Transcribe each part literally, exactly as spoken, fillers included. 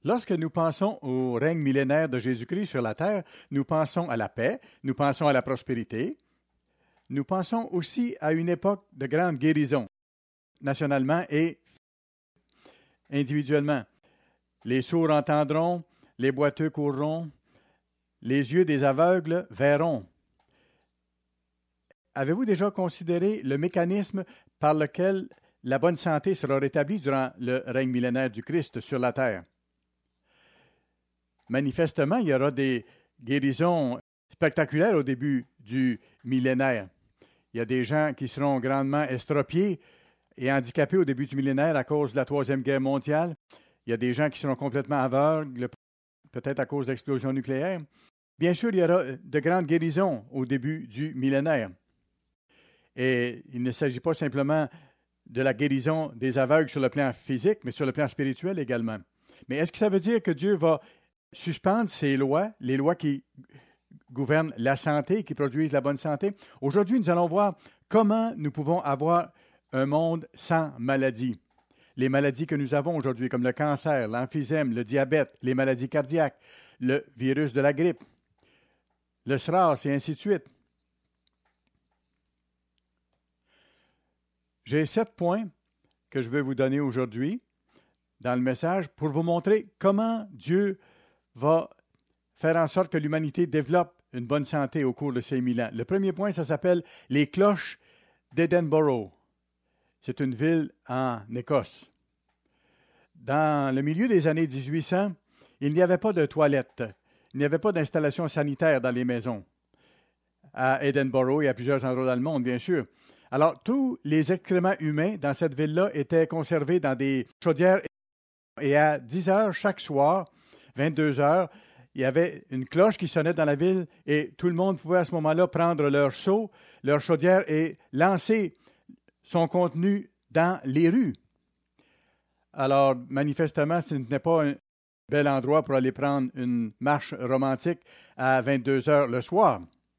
Lorsque nous pensons au règne millénaire de Jésus-Christ sur la terre, nous pensons à la paix, nous pensons à la prospérité, nous pensons aussi à une époque de grande guérison, nationalement et individuellement. Les sourds entendront, les boiteux courront, les yeux des aveugles verront. Avez-vous déjà considéré le mécanisme par lequel la bonne santé sera rétablie durant le règne millénaire du Christ sur la terre? Manifestement, il y aura des guérisons spectaculaires au début du millénaire. Il y a des gens qui seront grandement estropiés et handicapés au début du millénaire à cause de la Troisième Guerre mondiale. Il y a des gens qui seront complètement aveugles, peut-être à cause d'explosions nucléaires. Bien sûr, il y aura de grandes guérisons au début du millénaire. Et il ne s'agit pas simplement de la guérison des aveugles sur le plan physique, mais sur le plan spirituel également. Mais est-ce que ça veut dire que Dieu va suspendre ses lois, les lois qui gouvernent la santé, qui produisent la bonne santé? Aujourd'hui, nous allons voir comment nous pouvons avoir un monde sans maladie. Les maladies que nous avons aujourd'hui, comme le cancer, l'emphysème, le diabète, les maladies cardiaques, le virus de la grippe, le SRAS et ainsi de suite. J'ai sept points que je vais vous donner aujourd'hui dans le message pour vous montrer comment Dieu va faire en sorte que l'humanité développe une bonne santé au cours de ces mille ans. Le premier point, ça s'appelle les cloches d'Edinburgh. C'est une ville en Écosse. Dans le milieu des années dix-huit cents, il n'y avait pas de toilettes, il n'y avait pas d'installation sanitaire dans les maisons. À Edinburgh et à plusieurs endroits dans le monde, bien sûr. Alors, tous les excréments humains dans cette ville-là étaient conservés dans des chaudières et à dix heures chaque soir, vingt-deux heures, il y avait une cloche qui sonnait dans la ville et tout le monde pouvait à ce moment-là prendre leur seau, leur chaudière et lancer son contenu dans les rues. Alors, manifestement, ce n'est pas un bel endroit pour aller prendre une marche romantique à vingt-deux heures le soir.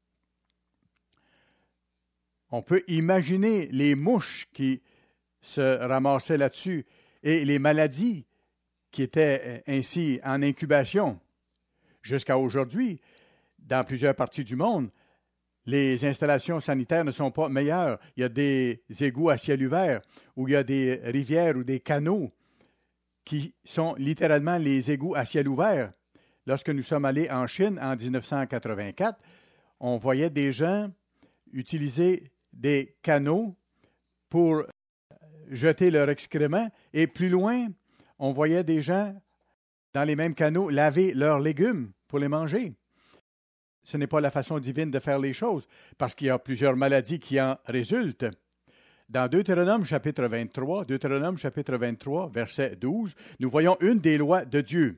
On peut imaginer les mouches qui se ramassaient là-dessus et les maladies qui étaient ainsi en incubation. Jusqu'à aujourd'hui, dans plusieurs parties du monde, les installations sanitaires ne sont pas meilleures. Il y a des égouts à ciel ouvert, ou il y a des rivières ou des canaux qui sont littéralement les égouts à ciel ouvert. Lorsque nous sommes allés en Chine en dix-neuf cent quatre-vingt-quatre, on voyait des gens utiliser des canaux pour jeter leurs excréments, et plus loin, on voyait des gens dans les mêmes canaux laver leurs légumes pour les manger. Ce n'est pas la façon divine de faire les choses, parce qu'il y a plusieurs maladies qui en résultent. Dans Deutéronome chapitre vingt-trois, Deutéronome chapitre vingt-trois, verset douze, nous voyons une des lois de Dieu.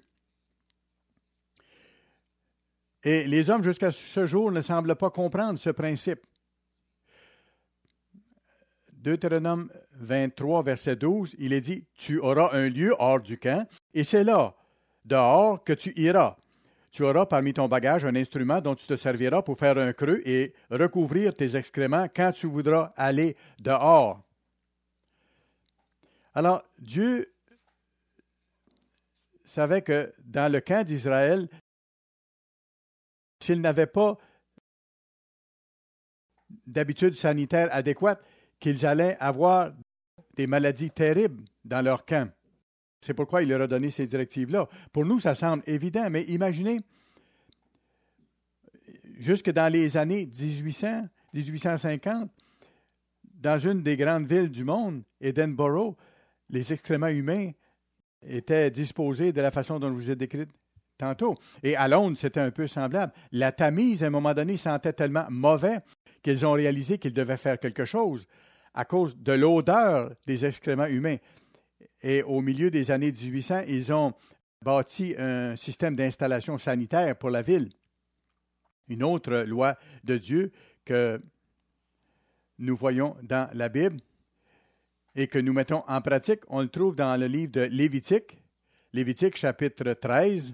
Et les hommes jusqu'à ce jour ne semblent pas comprendre ce principe. Deutéronome vingt-trois, verset douze, il est dit « Tu auras un lieu hors du camp, et c'est là, dehors, que tu iras. Tu auras parmi ton bagage un instrument dont tu te serviras pour faire un creux et recouvrir tes excréments quand tu voudras aller dehors. » Alors, Dieu savait que dans le camp d'Israël, s'ils n'avaient pas d'habitude sanitaire adéquate, qu'ils allaient avoir des maladies terribles dans leur camp. C'est pourquoi il leur a donné ces directives-là. Pour nous, ça semble évident, mais imaginez, jusque dans les années dix-huit cents, dix-huit cent cinquante, dans une des grandes villes du monde, Edinburgh, les excréments humains étaient disposés de la façon dont je vous ai décrit tantôt. Et à Londres, c'était un peu semblable. La Tamise, à un moment donné, sentait tellement mauvais qu'ils ont réalisé qu'ils devaient faire quelque chose à cause de l'odeur des excréments humains. Et au milieu des années dix-huit cents, ils ont bâti un système d'installation sanitaire pour la ville. Une autre loi de Dieu que nous voyons dans la Bible et que nous mettons en pratique, on le trouve dans le livre de Lévitique, Lévitique chapitre treize.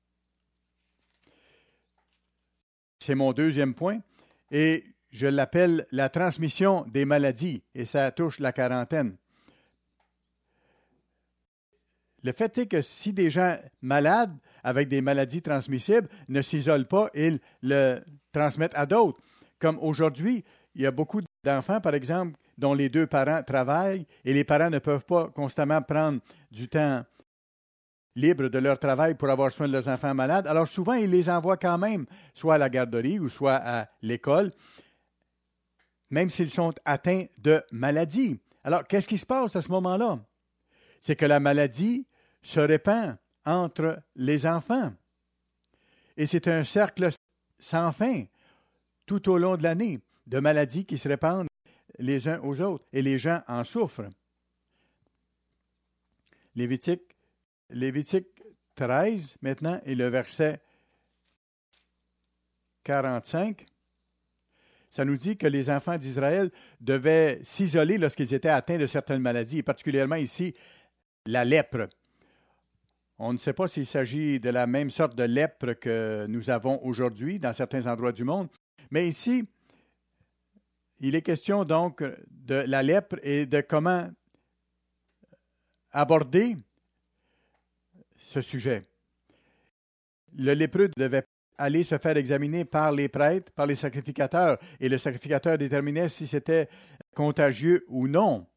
C'est mon deuxième point. Et je l'appelle la transmission des maladies, et ça touche la quarantaine. Le fait est que si des gens malades avec des maladies transmissibles ne s'isolent pas, ils le transmettent à d'autres. Comme aujourd'hui, il y a beaucoup d'enfants, par exemple, dont les deux parents travaillent et les parents ne peuvent pas constamment prendre du temps libre de leur travail pour avoir soin de leurs enfants malades. Alors souvent, ils les envoient quand même, soit à la garderie ou soit à l'école, même s'ils sont atteints de maladie. Alors, qu'est-ce qui se passe à ce moment-là? C'est que la maladie se répand entre les enfants. Et c'est un cercle sans fin, tout au long de l'année, de maladies qui se répandent les uns aux autres, et les gens en souffrent. Lévitique, Lévitique treize, maintenant, et le verset quarante-cinq, ça nous dit que les enfants d'Israël devaient s'isoler lorsqu'ils étaient atteints de certaines maladies, et particulièrement ici, la lèpre. On ne sait pas s'il s'agit de la même sorte de lèpre que nous avons aujourd'hui dans certains endroits du monde, mais ici, il est question donc de la lèpre et de comment aborder ce sujet. Le lépreux devait aller se faire examiner par les prêtres, par les sacrificateurs, et le sacrificateur déterminait si c'était contagieux ou non.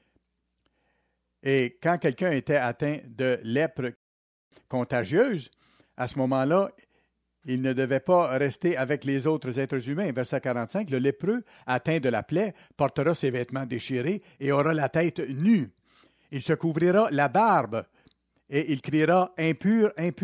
Et quand quelqu'un était atteint de lèpre contagieuse, à ce moment-là, il ne devait pas rester avec les autres êtres humains. Verset quarante-cinq, le lépreux atteint de la plaie portera ses vêtements déchirés et aura la tête nue. Il se couvrira la barbe et il criera « impur, impur ».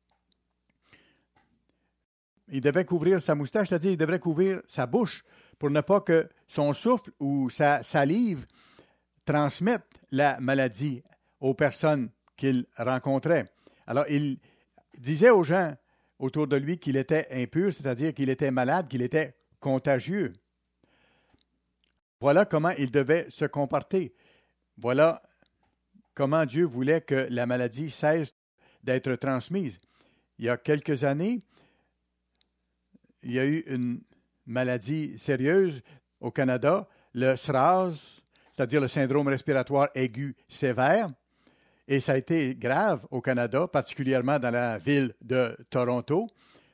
Il devait couvrir sa moustache, c'est-à-dire il devrait couvrir sa bouche pour ne pas que son souffle ou sa salive transmette la maladie aux personnes qu'il rencontrait. Alors, il disait aux gens autour de lui qu'il était impur, c'est-à-dire qu'il était malade, qu'il était contagieux. Voilà comment il devait se comporter. Voilà comment Dieu voulait que la maladie cesse d'être transmise. Il y a quelques années, il y a eu une maladie sérieuse au Canada, le SRAS, c'est-à-dire le syndrome respiratoire aigu sévère, et ça a été grave au Canada, particulièrement dans la ville de Toronto.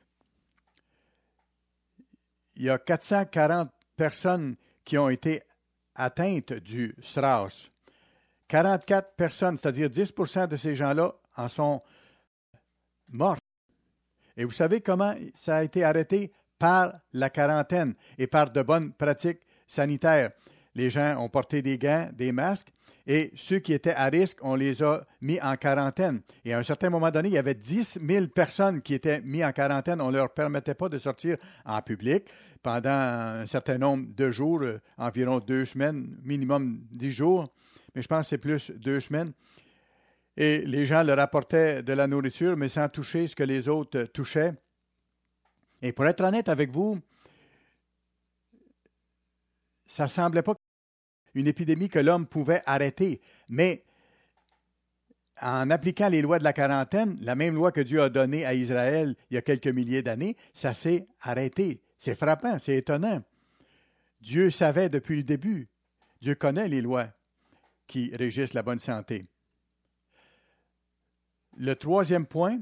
Il y a quatre cent quarante personnes qui ont été atteintes du SRAS. quarante-quatre personnes, c'est-à-dire dix pour cent de ces gens-là, en sont morts. Et vous savez comment ça a été arrêté? Par la quarantaine et par de bonnes pratiques sanitaires. Les gens ont porté des gants, des masques, et ceux qui étaient à risque, on les a mis en quarantaine. Et à un certain moment donné, il y avait dix mille personnes qui étaient mises en quarantaine. On ne leur permettait pas de sortir en public pendant un certain nombre de jours, euh, environ deux semaines, minimum dix jours. Mais je pense que c'est plus deux semaines. Et les gens leur apportaient de la nourriture, mais sans toucher ce que les autres touchaient. Et pour être honnête avec vous, ça ne semblait pas une épidémie que l'homme pouvait arrêter. Mais en appliquant les lois de la quarantaine, la même loi que Dieu a donnée à Israël il y a quelques milliers d'années, ça s'est arrêté. C'est frappant, c'est étonnant. Dieu savait depuis le début. Dieu connaît les lois qui régissent la bonne santé. Le troisième point,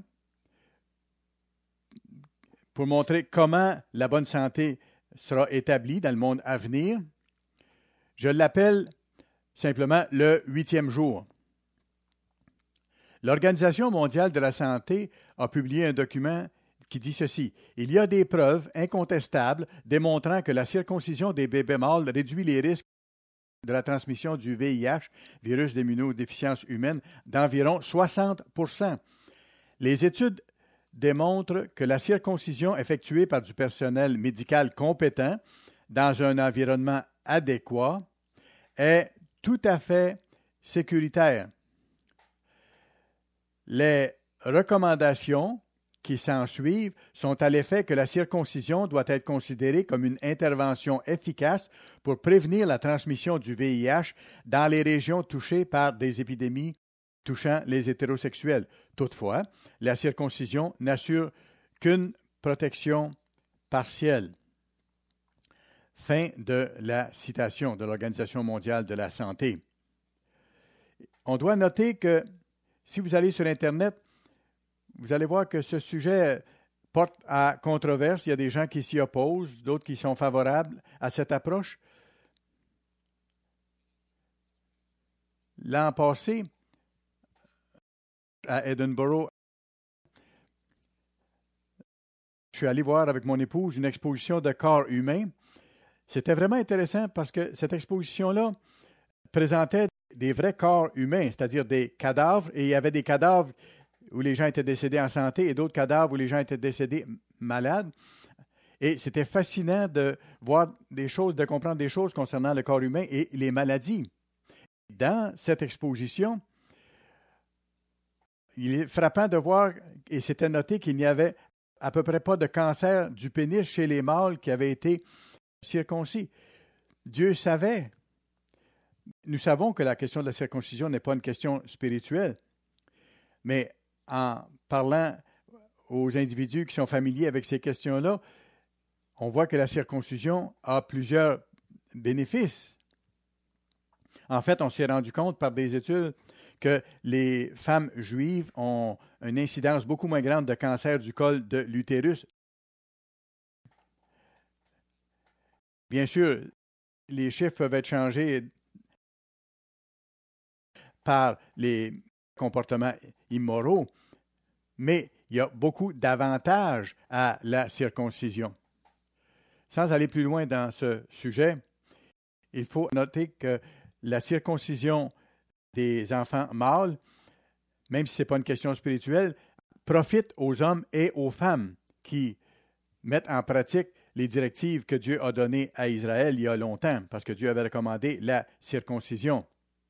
pour montrer comment la bonne santé sera établie dans le monde à venir, je l'appelle simplement le huitième jour. L'Organisation mondiale de la santé a publié un document qui dit ceci. Il y a des preuves incontestables démontrant que la circoncision des bébés mâles réduit les risques de la transmission du V I H, virus d'immunodéficience humaine, d'environ soixante pour cent. Les études démontrent que la circoncision effectuée par du personnel médical compétent dans un environnement adéquat est tout à fait sécuritaire. Les recommandations qui s'ensuivent sont à l'effet que la circoncision doit être considérée comme une intervention efficace pour prévenir la transmission du V I H dans les régions touchées par des épidémies touchant les hétérosexuels. Toutefois, la circoncision n'assure qu'une protection partielle. Fin de la citation de l'Organisation mondiale de la santé. On doit noter que Si vous allez sur Internet, vous allez voir que ce sujet porte à controverse. Il y a des gens qui s'y opposent, d'autres qui sont favorables à cette approche. L'an passé, à Edinburgh, je suis allé voir avec mon épouse une exposition de corps humains. C'était vraiment intéressant parce que cette exposition-là présentait des vrais corps humains, c'est-à-dire des cadavres, et il y avait des cadavres où les gens étaient décédés en santé et d'autres cadavres où les gens étaient décédés malades. Et c'était fascinant de voir des choses, de comprendre des choses concernant le corps humain et les maladies. Dans cette exposition, il est frappant de voir, et c'était noté qu'il n'y avait à peu près pas de cancer du pénis chez les mâles qui avaient été circoncis. Dieu savait. Nous savons que la question de la circoncision n'est pas une question spirituelle, mais en parlant aux individus qui sont familiers avec ces questions-là, on voit que la circoncision a plusieurs bénéfices. En fait, on s'est rendu compte par des études que les femmes juives ont une incidence beaucoup moins grande de cancer du col de l'utérus. Bien sûr, les chiffres peuvent être changés par les comportements immoraux, mais il y a beaucoup d'avantages à la circoncision. Sans aller plus loin dans ce sujet, il faut noter que la circoncision des enfants mâles, même si ce n'est pas une question spirituelle, profite aux hommes et aux femmes qui mettent en pratique les directives que Dieu a données à Israël il y a longtemps, parce que Dieu avait recommandé la circoncision.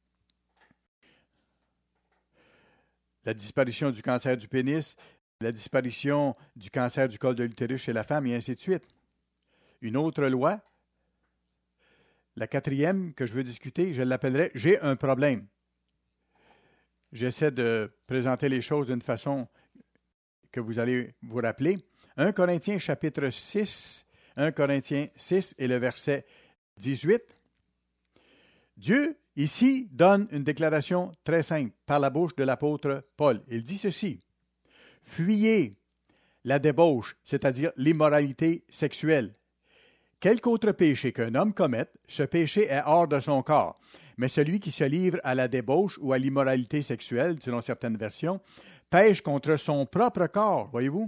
La disparition du cancer du pénis, la disparition du cancer du col de l'utérus chez la femme, et ainsi de suite. Une autre loi, la quatrième que je veux discuter, je l'appellerai « J'ai un problème ». J'essaie de présenter les choses d'une façon que vous allez vous rappeler. un Corinthiens chapitre six, un Corinthiens six et le verset dix-huit. Dieu, ici, donne une déclaration très simple par la bouche de l'apôtre Paul. Il dit ceci: « Fuyez la débauche, c'est-à-dire l'immoralité sexuelle. Quelque autre péché qu'un homme commette, ce péché est hors de son corps. Mais celui qui se livre à la débauche ou à l'immoralité sexuelle, selon certaines versions, pêche contre son propre corps, voyez-vous?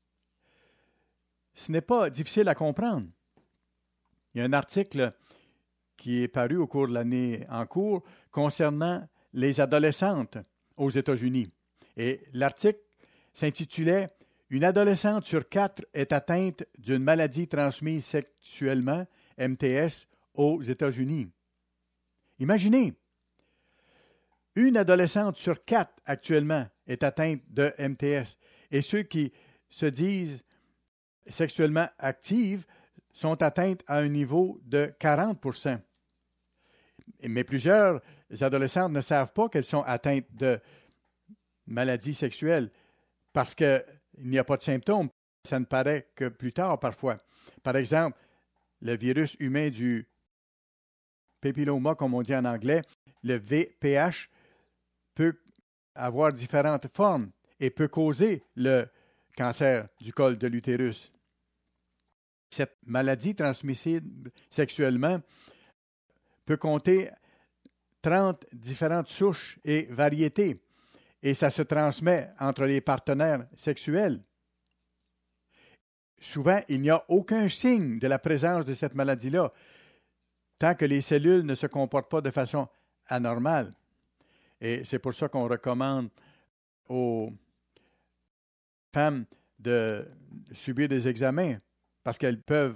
Ce n'est pas difficile à comprendre. Il y a un article qui est paru au cours de l'année en cours concernant les adolescentes aux États-Unis. Et l'article s'intitulait « Une adolescente sur quatre est atteinte d'une maladie transmise sexuellement, M T S, aux États-Unis. » Imaginez, une adolescente sur quatre actuellement est atteinte de M T S. Et ceux qui se disent sexuellement actives sont atteintes à un niveau de quarante pour cent. Mais plusieurs adolescentes ne savent pas qu'elles sont atteintes de maladies sexuelles parce qu'il n'y a pas de symptômes. Ça ne paraît que plus tard parfois. Par exemple, le virus humain du papilloma, comme on dit en anglais, le V P H, peut avoir différentes formes et peut causer le cancer du col de l'utérus. Cette maladie transmissible sexuellement peut compter trente différentes souches et variétés, et ça se transmet entre les partenaires sexuels. Souvent, il n'y a aucun signe de la présence de cette maladie-là, tant que les cellules ne se comportent pas de façon anormale. Et c'est pour ça qu'on recommande aux femmes de subir des examens, parce qu'elles peuvent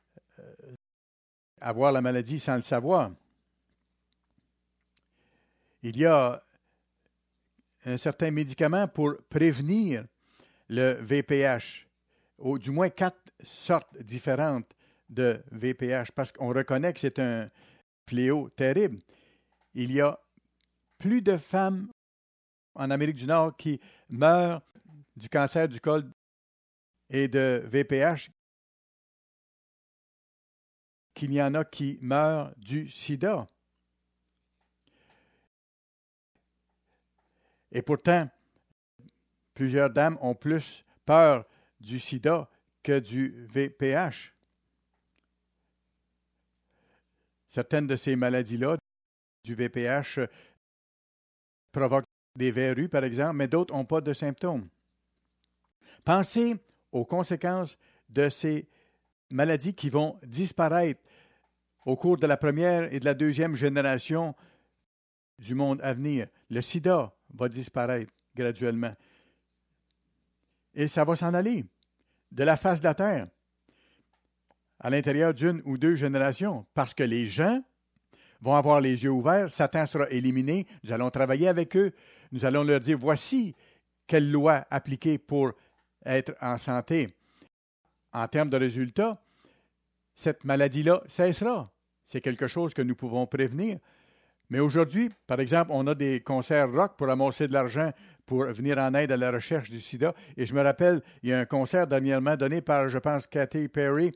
avoir la maladie sans le savoir. Il y a un certain médicament pour prévenir le V P H, ou du moins quatre sortes différentes de V P H, parce qu'on reconnaît que c'est un fléau terrible. Il y a plus de femmes en Amérique du Nord qui meurent du cancer du col et de V P H qu'il y en a qui meurent du sida. Et pourtant, plusieurs dames ont plus peur du sida que du V I H. Certaines de ces maladies-là, du V I H, provoquent des verrues, par exemple, mais d'autres n'ont pas de symptômes. Pensez aux conséquences de ces maladies qui vont disparaître au cours de la première et de la deuxième génération du monde à venir. Le sida va disparaître graduellement. Et ça va s'en aller de la face de la terre à l'intérieur d'une ou deux générations, parce que les gens vont avoir les yeux ouverts, Satan sera éliminé, nous allons travailler avec eux, nous allons leur dire, voici quelle loi appliquer pour être en santé. En termes de résultats, cette maladie-là cessera. C'est quelque chose que nous pouvons prévenir. Mais aujourd'hui, par exemple, on a des concerts rock pour amasser de l'argent pour venir en aide à la recherche du sida. Et je me rappelle, il y a un concert dernièrement donné par, je pense, Katy Perry.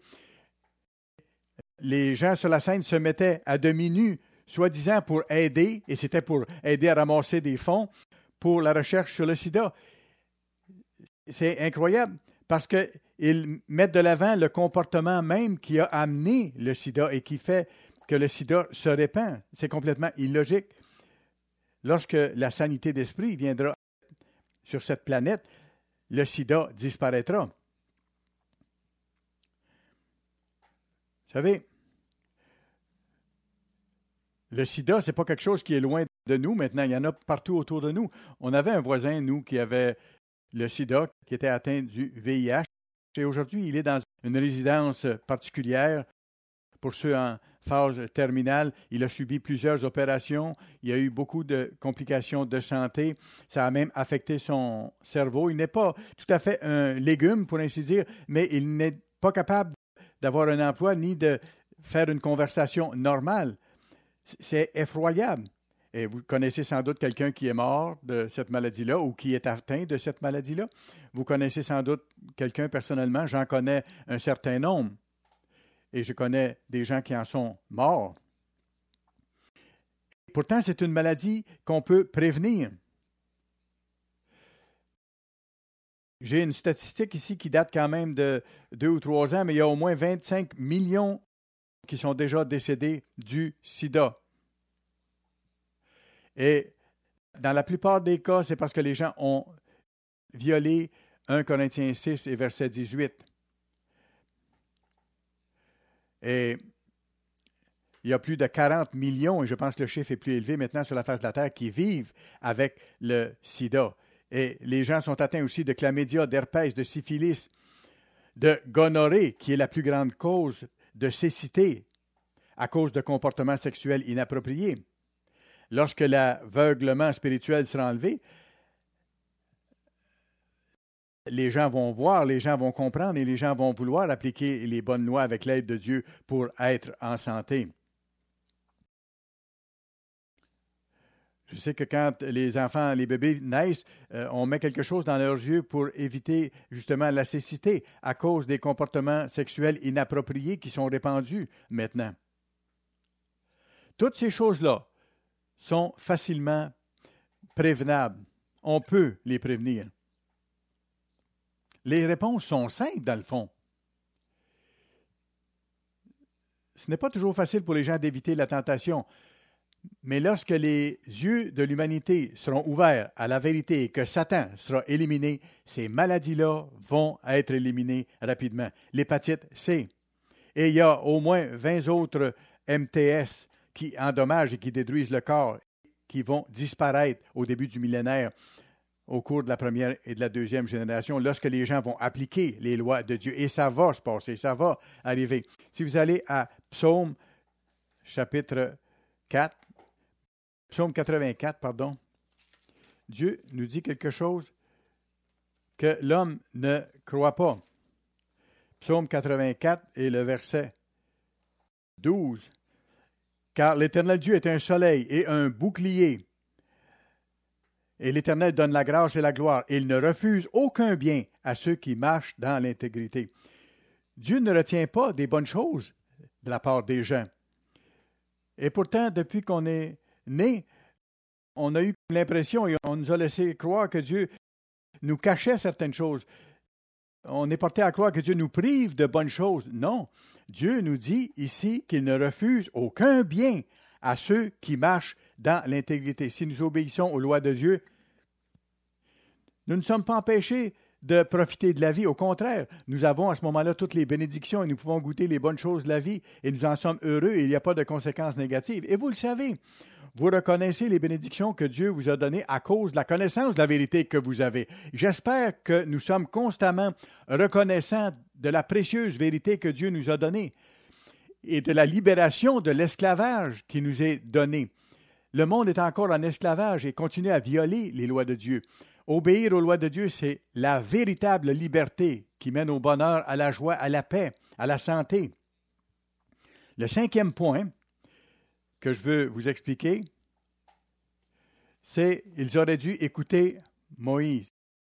Les gens sur la scène se mettaient à demi nus, soi-disant pour aider, et c'était pour aider à ramasser des fonds pour la recherche sur le sida. C'est incroyable parce qu'ils mettent de l'avant le comportement même qui a amené le sida et qui fait que le sida se répand. C'est complètement illogique. Lorsque la sanité d'esprit viendra sur cette planète, le sida disparaîtra. Vous savez, le sida, ce n'est pas quelque chose qui est loin de nous maintenant. Il y en a partout autour de nous. On avait un voisin, nous, qui avait le sida, qui était atteint du V I H. Et aujourd'hui, il est dans une résidence particulière pour ceux en phase terminale. Il a subi plusieurs opérations. Il y a eu beaucoup de complications de santé. Ça a même affecté son cerveau. Il n'est pas tout à fait un légume, pour ainsi dire, mais il n'est pas capable d'avoir un emploi ni de faire une conversation normale. C'est effroyable. Et vous connaissez sans doute quelqu'un qui est mort de cette maladie-là ou qui est atteint de cette maladie-là. Vous connaissez sans doute quelqu'un personnellement. J'en connais un certain nombre. Et je connais des gens qui en sont morts. Pourtant, c'est une maladie qu'on peut prévenir. J'ai une statistique ici qui date quand même de deux ou trois ans, mais il y a au moins vingt-cinq millions qui sont déjà décédés du sida. Et dans la plupart des cas, c'est parce que les gens ont violé un Corinthiens six et verset dix-huit. Et il y a plus de quarante millions, et je pense que le chiffre est plus élevé maintenant sur la face de la Terre, qui vivent avec le sida. Et les gens sont atteints aussi de chlamydia, d'herpès, de syphilis, de gonorrhée, qui est la plus grande cause de cécité à cause de comportements sexuels inappropriés. Lorsque l'aveuglement spirituel sera enlevé, les gens vont voir, les gens vont comprendre et les gens vont vouloir appliquer les bonnes lois avec l'aide de Dieu pour être en santé. Je sais que quand les enfants, les bébés naissent, euh, on met quelque chose dans leurs yeux pour éviter justement la cécité à cause des comportements sexuels inappropriés qui sont répandus maintenant. Toutes ces choses-là sont facilement prévenables. On peut les prévenir. Les réponses sont simples, dans le fond. Ce n'est pas toujours facile pour les gens d'éviter la tentation, mais lorsque les yeux de l'humanité seront ouverts à la vérité et que Satan sera éliminé, ces maladies-là vont être éliminées rapidement. L'hépatite C. Et il y a au moins vingt autres M T S qui endommagent et qui détruisent le corps, qui vont disparaître au début du millénaire, au cours de la première et de la deuxième génération, lorsque les gens vont appliquer les lois de Dieu. Et ça va se passer, ça va arriver. Si vous allez à Psaume, chapitre quatre, Psaume quatre-vingt-quatre, pardon, Dieu nous dit quelque chose que l'homme ne croit pas. Psaume quatre-vingt-quatre et le verset douze. « Car l'Éternel Dieu est un soleil et un bouclier. Et l'Éternel donne la grâce et la gloire. Et il ne refuse aucun bien à ceux qui marchent dans l'intégrité. » Dieu ne retient pas des bonnes choses de la part des gens. Et pourtant, depuis qu'on est né, on a eu l'impression et on nous a laissé croire que Dieu nous cachait certaines choses. On est porté à croire que Dieu nous prive de bonnes choses. Non, Dieu nous dit ici qu'il ne refuse aucun bien à ceux qui marchent dans l'intégrité. Si nous obéissons aux lois de Dieu, nous ne sommes pas empêchés de profiter de la vie. Au contraire, nous avons à ce moment-là toutes les bénédictions et nous pouvons goûter les bonnes choses de la vie et nous en sommes heureux et il n'y a pas de conséquences négatives. Et vous le savez, vous reconnaissez les bénédictions que Dieu vous a données à cause de la connaissance de la vérité que vous avez. J'espère que nous sommes constamment reconnaissants de la précieuse vérité que Dieu nous a donnée et de la libération de l'esclavage qui nous est donnée. Le monde est encore en esclavage et continue à violer les lois de Dieu. Obéir aux lois de Dieu, c'est la véritable liberté qui mène au bonheur, à la joie, à la paix, à la santé. Le cinquième point que je veux vous expliquer, c'est qu'ils auraient dû écouter Moïse.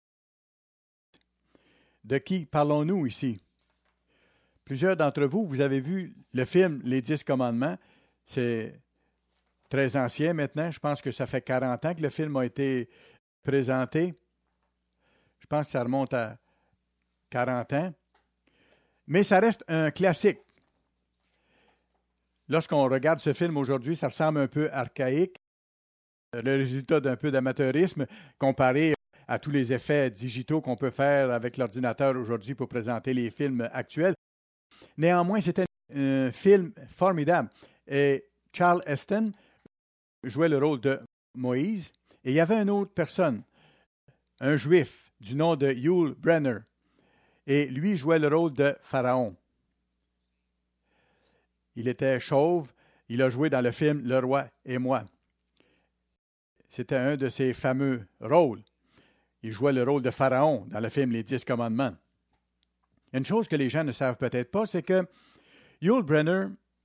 De qui parlons-nous ici? Plusieurs d'entre vous, vous avez vu le film Les Dix Commandements. C'est très ancien maintenant. Je pense que ça fait quarante ans que le film a été présenté. Je pense que ça remonte à quarante ans. Mais ça reste un classique. Lorsqu'on regarde ce film aujourd'hui, ça ressemble un peu archaïque. Le résultat d'un peu d'amateurisme comparé à tous les effets digitaux qu'on peut faire avec l'ordinateur aujourd'hui pour présenter les films actuels. Néanmoins, c'était un film formidable. Et Charles Heston jouait le rôle de Moïse. Et il y avait une autre personne, un juif du nom de Yul Brynner. Et lui jouait le rôle de Pharaon. Il était chauve. Il a joué dans le film Le Roi et moi. C'était un de ses fameux rôles. Il jouait le rôle de Pharaon dans le film Les Dix Commandements. Une chose que les gens ne savent peut-être pas, c'est que Yul Brynner,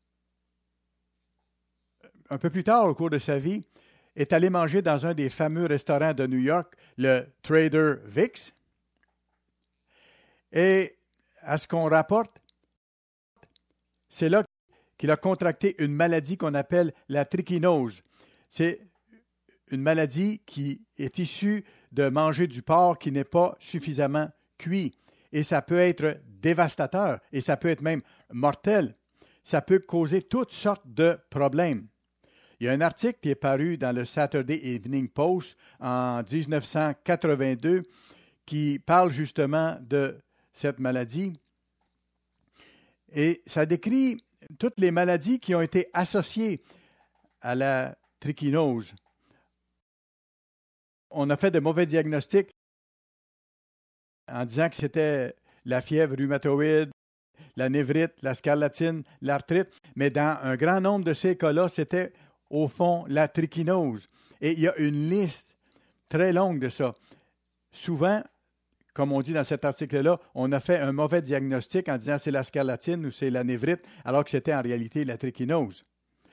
un peu plus tard au cours de sa vie, est allé manger dans un des fameux restaurants de New York, le Trader Vic's. Et à ce qu'on rapporte, c'est là qu'il a contracté une maladie qu'on appelle la trichinose. C'est une maladie qui est issue de manger du porc qui n'est pas suffisamment cuit. Et ça peut être dévastateur et ça peut être même mortel. Ça peut causer toutes sortes de problèmes. Il y a un article qui est paru dans le Saturday Evening Post en dix-neuf cent quatre-vingt-deux qui parle justement de cette maladie. Et ça décrit toutes les maladies qui ont été associées à la trichinose. On a fait de mauvais diagnostics en disant que c'était la fièvre rhumatoïde, la névrite, la scarlatine, l'arthrite, mais dans un grand nombre de ces cas-là, c'était au fond la trichinose. Et il y a une liste très longue de ça. Souvent, comme on dit dans cet article-là, on a fait un mauvais diagnostic en disant c'est la scarlatine ou c'est la névrite, alors que c'était en réalité la trichinose.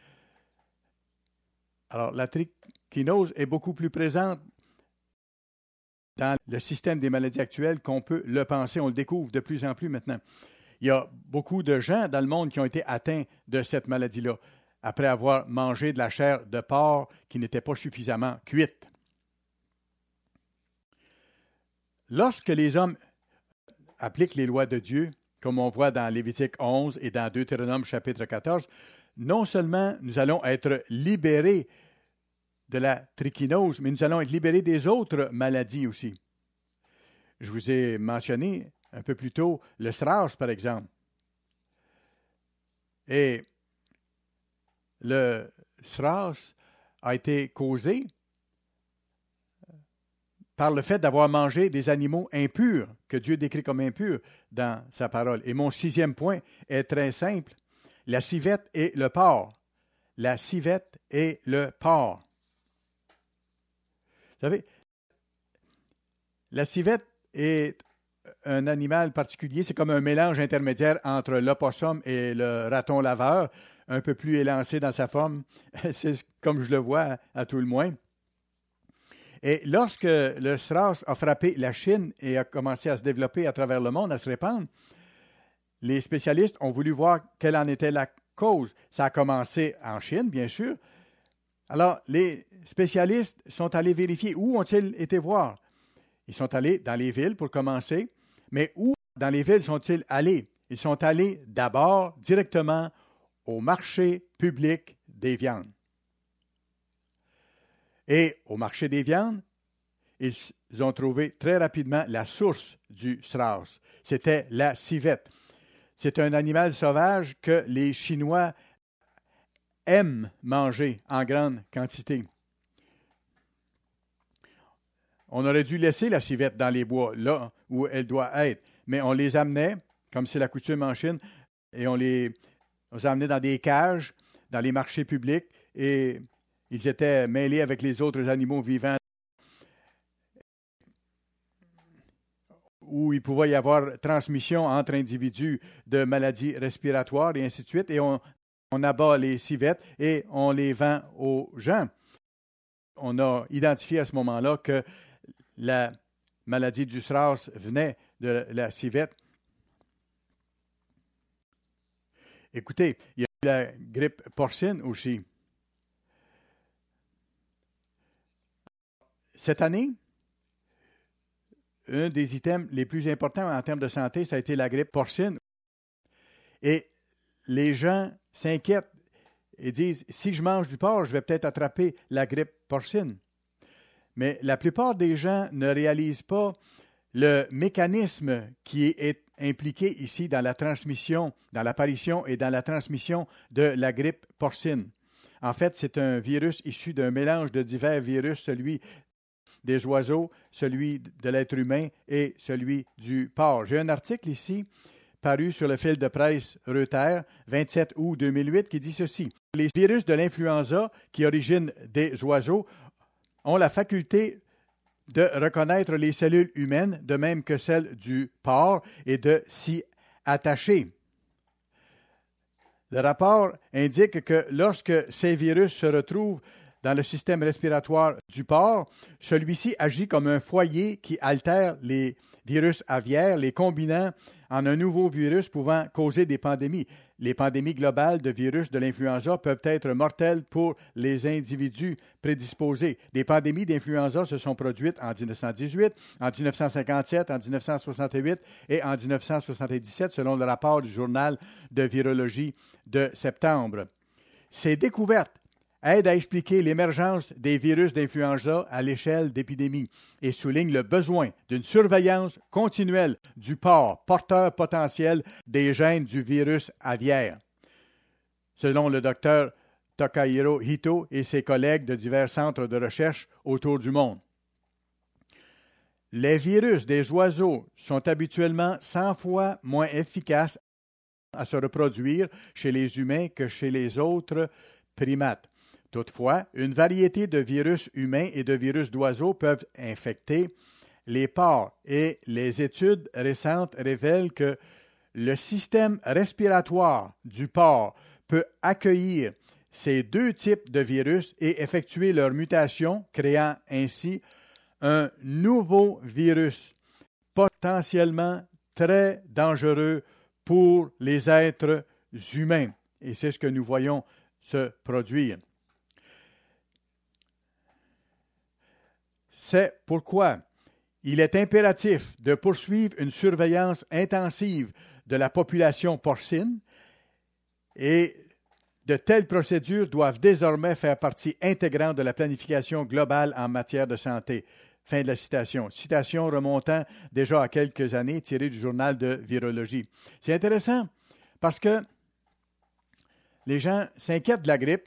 Alors, la trichinose est beaucoup plus présente dans le système des maladies actuelles qu'on peut le penser. On le découvre de plus en plus maintenant. Il y a beaucoup de gens dans le monde qui ont été atteints de cette maladie-là après avoir mangé de la chair de porc qui n'était pas suffisamment cuite. Lorsque les hommes appliquent les lois de Dieu, comme on voit dans Lévitique onze et dans Deutéronome chapitre quatorze, non seulement nous allons être libérés de la trichinose, mais nous allons être libérés des autres maladies aussi. Je vous ai mentionné un peu plus tôt le SRAS, par exemple. Et le SRAS a été causé par le fait d'avoir mangé des animaux impurs, que Dieu décrit comme impurs dans sa parole. Et mon sixième point est très simple. La civette et le porc. La civette et le porc. Vous savez, la civette est un animal particulier. C'est comme un mélange intermédiaire entre l'opossum et le raton laveur, un peu plus élancé dans sa forme. C'est comme je le vois à tout le moins. Et lorsque le SRAS a frappé la Chine et a commencé à se développer à travers le monde, à se répandre, les spécialistes ont voulu voir quelle en était la cause. Ça a commencé en Chine, bien sûr, Alors, les spécialistes sont allés vérifier où ont-ils été voir. Ils sont allés dans les villes pour commencer, mais où dans les villes sont-ils allés? Ils sont allés d'abord directement au marché public des viandes. Et au marché des viandes, ils ont trouvé très rapidement la source du Strauss. C'était la civette. C'est un animal sauvage que les Chinois aiment manger en grande quantité. On aurait dû laisser la civette dans les bois, là où elle doit être, mais on les amenait, comme c'est la coutume en Chine, et on les, on les amenait dans des cages, dans les marchés publics, et ils étaient mêlés avec les autres animaux vivants, où il pouvait y avoir transmission entre individus de maladies respiratoires et ainsi de suite, et on, on abat les civettes et on les vend aux gens. On a identifié à ce moment-là que la maladie du Strauss venait de la civette. Écoutez, il y a la grippe porcine aussi. Cette année, un des items les plus importants en termes de santé, ça a été la grippe porcine. Et les gens s'inquiètent et disent, si je mange du porc, je vais peut-être attraper la grippe porcine. Mais la plupart des gens ne réalisent pas le mécanisme qui est impliqué ici dans la transmission, dans l'apparition et dans la transmission de la grippe porcine. En fait, c'est un virus issu d'un mélange de divers virus, celui des oiseaux, celui de l'être humain et celui du porc. J'ai un article ici paru sur le fil de presse Reuters, vingt-sept août deux mille huit, qui dit ceci. Les virus de l'influenza qui originent des oiseaux ont la faculté de reconnaître les cellules humaines, de même que celles du porc, et de s'y attacher. Le rapport indique que lorsque ces virus se retrouvent dans le système respiratoire du porc, celui-ci agit comme un foyer qui altère les virus aviaires, les combinant en un nouveau virus pouvant causer des pandémies. Les pandémies globales de virus de l'influenza peuvent être mortelles pour les individus prédisposés. Des pandémies d'influenza se sont produites en dix-neuf cent dix-huit, en dix-neuf cent cinquante-sept, en dix-neuf cent soixante-huit et en dix-neuf cent soixante-dix-sept, selon le rapport du journal de virologie de septembre. Ces découvertes aident à expliquer l'émergence des virus d'influenza à l'échelle d'épidémies et soulignent le besoin d'une surveillance continuelle du porc, porteur potentiel des gènes du virus aviaire. Selon le docteur Takahiro Hito et ses collègues de divers centres de recherche autour du monde. Les virus des oiseaux sont habituellement cent fois moins efficaces à se reproduire chez les humains que chez les autres primates. Toutefois, une variété de virus humains et de virus d'oiseaux peuvent infecter les porcs et les études récentes révèlent que le système respiratoire du porc peut accueillir ces deux types de virus et effectuer leur mutation, créant ainsi un nouveau virus potentiellement très dangereux pour les êtres humains. Et c'est ce que nous voyons se produire. C'est pourquoi il est impératif de poursuivre une surveillance intensive de la population porcine et de telles procédures doivent désormais faire partie intégrante de la planification globale en matière de santé. Fin de la citation. Citation remontant déjà à quelques années, tirée du journal de virologie. C'est intéressant parce que les gens s'inquiètent de la grippe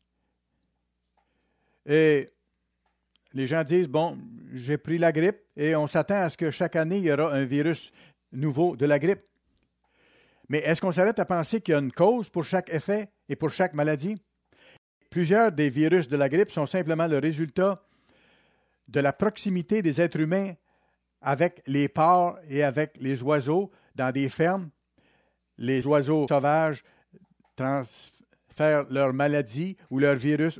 et les gens disent, bon, j'ai pris la grippe et on s'attend à ce que chaque année, il y aura un virus nouveau de la grippe. Mais est-ce qu'on s'arrête à penser qu'il y a une cause pour chaque effet et pour chaque maladie? Plusieurs des virus de la grippe sont simplement le résultat de la proximité des êtres humains avec les porcs et avec les oiseaux dans des fermes. Les oiseaux sauvages transfèrent leur maladie ou leur virus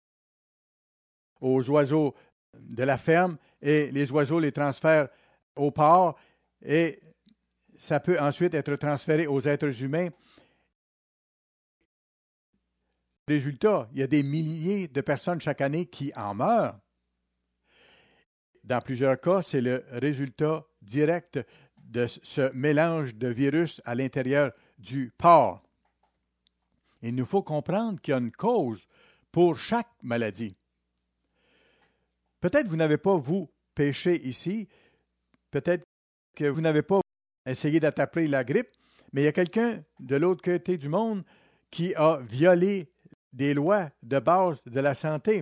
aux oiseaux de la ferme et les oiseaux les transfèrent aux porcs et ça peut ensuite être transféré aux êtres humains. Résultat, il y a des milliers de personnes chaque année qui en meurent. Dans plusieurs cas, c'est le résultat direct de ce mélange de virus à l'intérieur du porc. Il nous faut comprendre qu'il y a une cause pour chaque maladie. Peut-être que vous n'avez pas, vous, péché ici, peut-être que vous n'avez pas essayé d'attraper la grippe, mais il y a quelqu'un de l'autre côté du monde qui a violé des lois de base de la santé.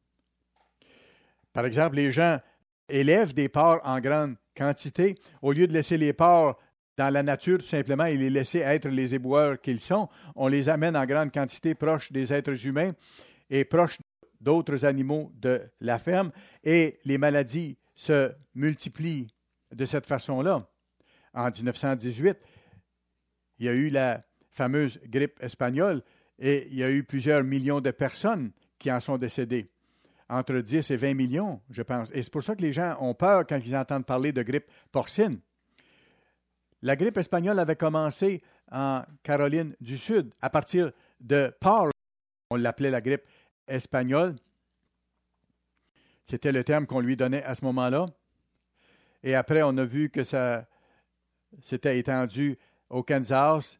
Par exemple, les gens élèvent des porcs en grande quantité. Au lieu de laisser les porcs dans la nature, tout simplement, et les laisser être les éboueurs qu'ils sont, on les amène en grande quantité proches des êtres humains et proches d'autres animaux de la ferme, et les maladies se multiplient de cette façon-là. En dix-neuf cent dix-huit, il y a eu la fameuse grippe espagnole et il y a eu plusieurs millions de personnes qui en sont décédées. Entre dix et vingt millions, je pense. Et c'est pour ça que les gens ont peur quand ils entendent parler de grippe porcine. La grippe espagnole avait commencé en Caroline du Sud. À partir de porc, on l'appelait la grippe espagnole. C'était le terme qu'on lui donnait à ce moment-là. Et après, on a vu que ça s'était étendu au Kansas.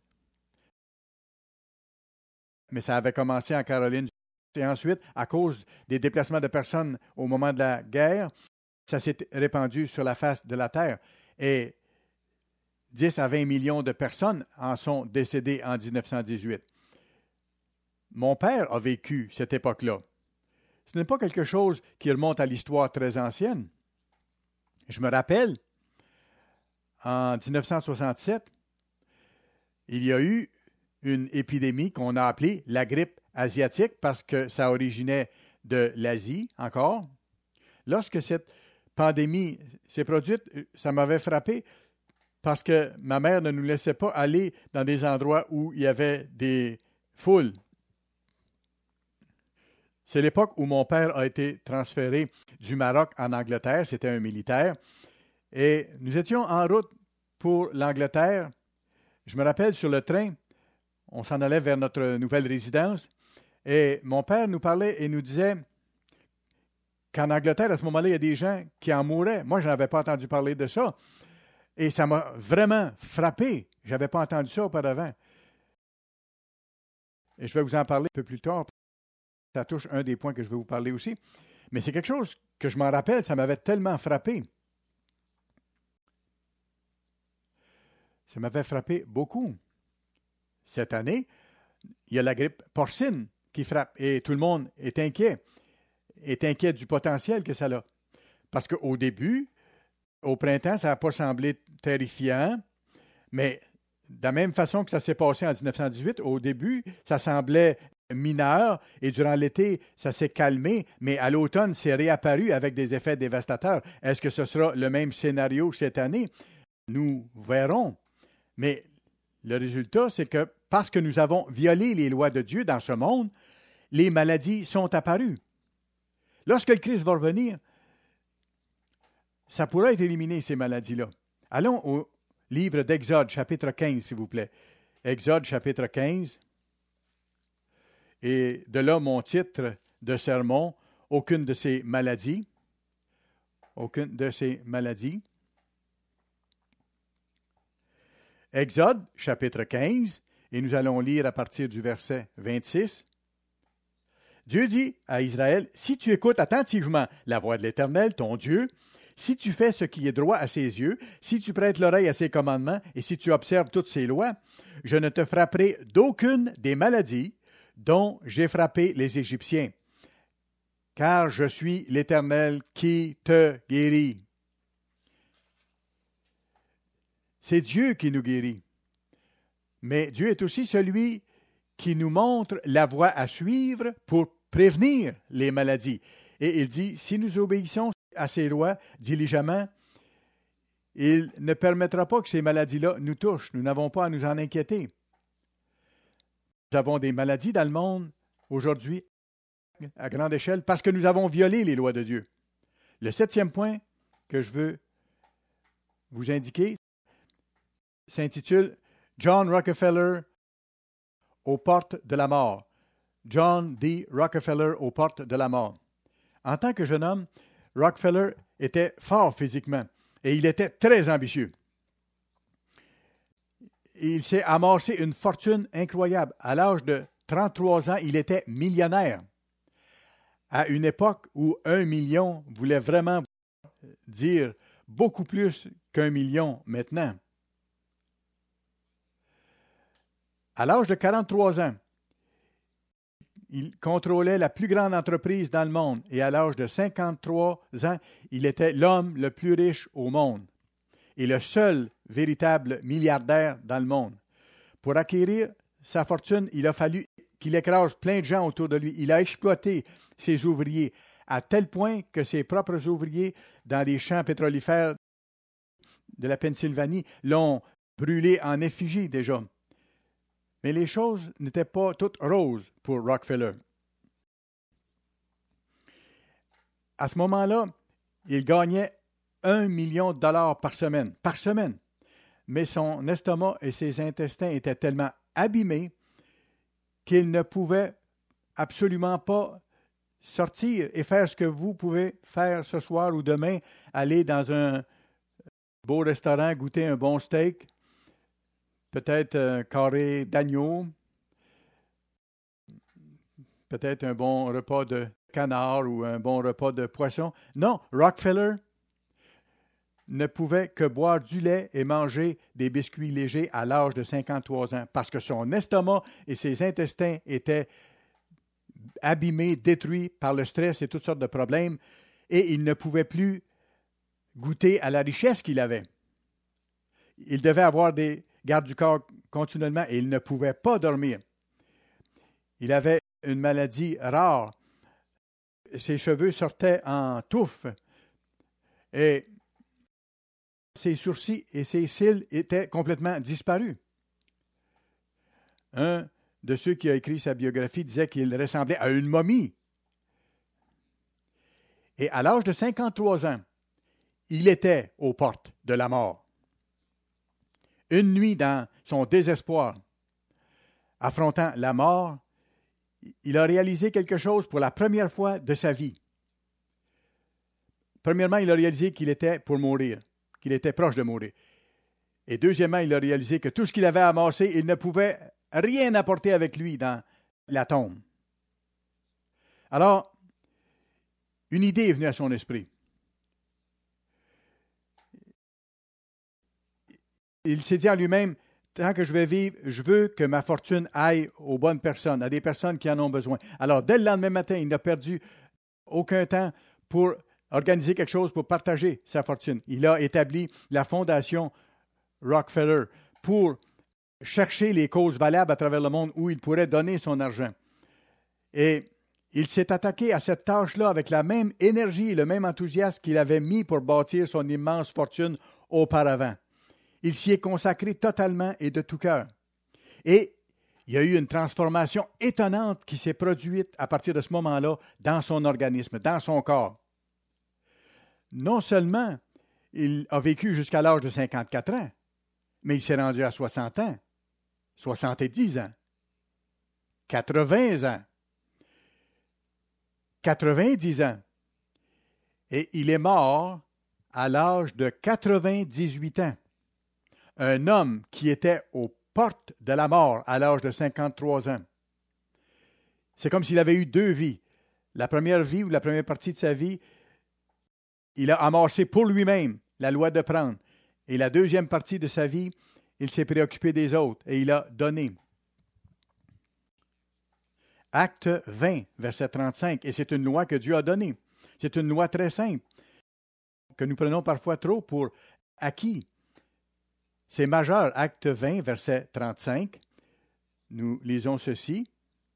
Mais ça avait commencé en Caroline du Sud. Et ensuite, à cause des déplacements de personnes au moment de la guerre, ça s'est répandu sur la face de la terre. Et dix à vingt millions de personnes en sont décédées en dix-neuf cent dix-huit. Mon père a vécu cette époque-là. Ce n'est pas quelque chose qui remonte à l'histoire très ancienne. Je me rappelle, en dix-neuf cent soixante-sept, il y a eu une épidémie qu'on a appelée la grippe asiatique parce que ça originait de l'Asie encore. Lorsque cette pandémie s'est produite, ça m'avait frappé parce que ma mère ne nous laissait pas aller dans des endroits où il y avait des foules. C'est l'époque où mon père a été transféré du Maroc en Angleterre, c'était un militaire, et nous étions en route pour l'Angleterre. Je me rappelle, sur le train, on s'en allait vers notre nouvelle résidence, et mon père nous parlait et nous disait qu'en Angleterre, à ce moment-là, il y a des gens qui en mouraient. Moi, je n'avais pas entendu parler de ça. Et ça m'a vraiment frappé. Je n'avais pas entendu ça auparavant. Et je vais vous en parler un peu plus tard. Ça touche un des points que je vais vous parler aussi. Mais c'est quelque chose que je m'en rappelle, ça m'avait tellement frappé. Ça m'avait frappé beaucoup. Cette année, il y a la grippe porcine qui frappe et tout le monde est inquiet. Est inquiet du potentiel que ça a. Parce qu'au début, au printemps, ça n'a pas semblé terrifiant, mais de la même façon que ça s'est passé en dix-neuf cent dix-huit, au début, ça semblait mineur et durant l'été, ça s'est calmé, mais à l'automne, c'est réapparu avec des effets dévastateurs. Est-ce que ce sera le même scénario cette année? Nous verrons. Mais le résultat, c'est que parce que nous avons violé les lois de Dieu dans ce monde, les maladies sont apparues. Lorsque le Christ va revenir, ça pourra être éliminé, ces maladies-là. Allons au livre d'Exode, chapitre quinze, s'il vous plaît. Exode, chapitre quinze. Et de là, mon titre de sermon, « Aucune de ces maladies ». Aucune de ces maladies. Exode, chapitre quinze, et nous allons lire à partir du verset vingt-six. Dieu dit à Israël, « Si tu écoutes attentivement la voix de l'Éternel, ton Dieu, si tu fais ce qui est droit à ses yeux, si tu prêtes l'oreille à ses commandements et si tu observes toutes ses lois, je ne te frapperai d'aucune des maladies dont j'ai frappé les Égyptiens, car je suis l'Éternel qui te guérit. » C'est Dieu qui nous guérit. Mais Dieu est aussi celui qui nous montre la voie à suivre pour prévenir les maladies. Et il dit, si nous obéissons à ses lois diligemment, il ne permettra pas que ces maladies-là nous touchent. Nous n'avons pas à nous en inquiéter. Nous avons des maladies dans le monde aujourd'hui à grande échelle parce que nous avons violé les lois de Dieu. Le septième point que je veux vous indiquer s'intitule « John Rockefeller aux portes de la mort ». John D. Rockefeller aux portes de la mort. En tant que jeune homme, Rockefeller était fort physiquement et il était très ambitieux. Il s'est amassé une fortune incroyable. À l'âge de trente-trois ans, il était millionnaire. À une époque où un million voulait vraiment dire beaucoup plus qu'un million maintenant. À l'âge de quarante-trois ans, il contrôlait la plus grande entreprise dans le monde et à l'âge de cinquante-trois ans, il était l'homme le plus riche au monde et le seul véritable milliardaire dans le monde. Pour acquérir sa fortune, il a fallu qu'il écrase plein de gens autour de lui. Il a exploité ses ouvriers à tel point que ses propres ouvriers dans les champs pétrolifères de la Pennsylvanie l'ont brûlé en effigie déjà. Mais les choses n'étaient pas toutes roses pour Rockefeller. À ce moment-là, il gagnait un million de dollars par semaine. Par semaine. Mais son estomac et ses intestins étaient tellement abîmés qu'il ne pouvait absolument pas sortir et faire ce que vous pouvez faire ce soir ou demain, aller dans un beau restaurant, goûter un bon steak, peut-être un carré d'agneau, peut-être un bon repas de canard ou un bon repas de poisson. Non, Rockefeller ne pouvait que boire du lait et manger des biscuits légers à l'âge de cinquante-trois ans parce que son estomac et ses intestins étaient abîmés, détruits par le stress et toutes sortes de problèmes et il ne pouvait plus goûter à la richesse qu'il avait. Il devait avoir des gardes du corps continuellement et il ne pouvait pas dormir. Il avait une maladie rare. Ses cheveux sortaient en touffes et ses sourcils et ses cils étaient complètement disparus. Un de ceux qui a écrit sa biographie disait qu'il ressemblait à une momie. Et à l'âge de cinquante-trois ans, il était aux portes de la mort. Une nuit, dans son désespoir, affrontant la mort, il a réalisé quelque chose pour la première fois de sa vie. Premièrement, il a réalisé qu'il était pour mourir, qu'il était proche de mourir. Et deuxièmement, il a réalisé que tout ce qu'il avait amassé, il ne pouvait rien apporter avec lui dans la tombe. Alors, une idée est venue à son esprit. Il s'est dit en lui-même, tant que je vais vivre, je veux que ma fortune aille aux bonnes personnes, à des personnes qui en ont besoin. Alors, dès le lendemain matin, il n'a perdu aucun temps pour organiser quelque chose pour partager sa fortune. Il a établi la fondation Rockefeller pour chercher les causes valables à travers le monde où il pourrait donner son argent. Et il s'est attaqué à cette tâche-là avec la même énergie et le même enthousiasme qu'il avait mis pour bâtir son immense fortune auparavant. Il s'y est consacré totalement et de tout cœur. Et il y a eu une transformation étonnante qui s'est produite à partir de ce moment-là dans son organisme, dans son corps. Non seulement il a vécu jusqu'à l'âge de cinquante-quatre ans, mais il s'est rendu à soixante ans, soixante-dix ans, quatre-vingts ans, quatre-vingt-dix ans. Et il est mort à l'âge de quatre-vingt-dix-huit ans. Un homme qui était aux portes de la mort à l'âge de cinquante-trois ans. C'est comme s'il avait eu deux vies. La première vie ou la première partie de sa vie, il a amassé pour lui-même la loi de prendre. Et la deuxième partie de sa vie, il s'est préoccupé des autres et il a donné. Acte vingt, verset trente-cinq. Et c'est une loi que Dieu a donnée. C'est une loi très simple, que nous prenons parfois trop pour acquis. C'est majeur. Acte vingt, verset trente-cinq. Nous lisons ceci.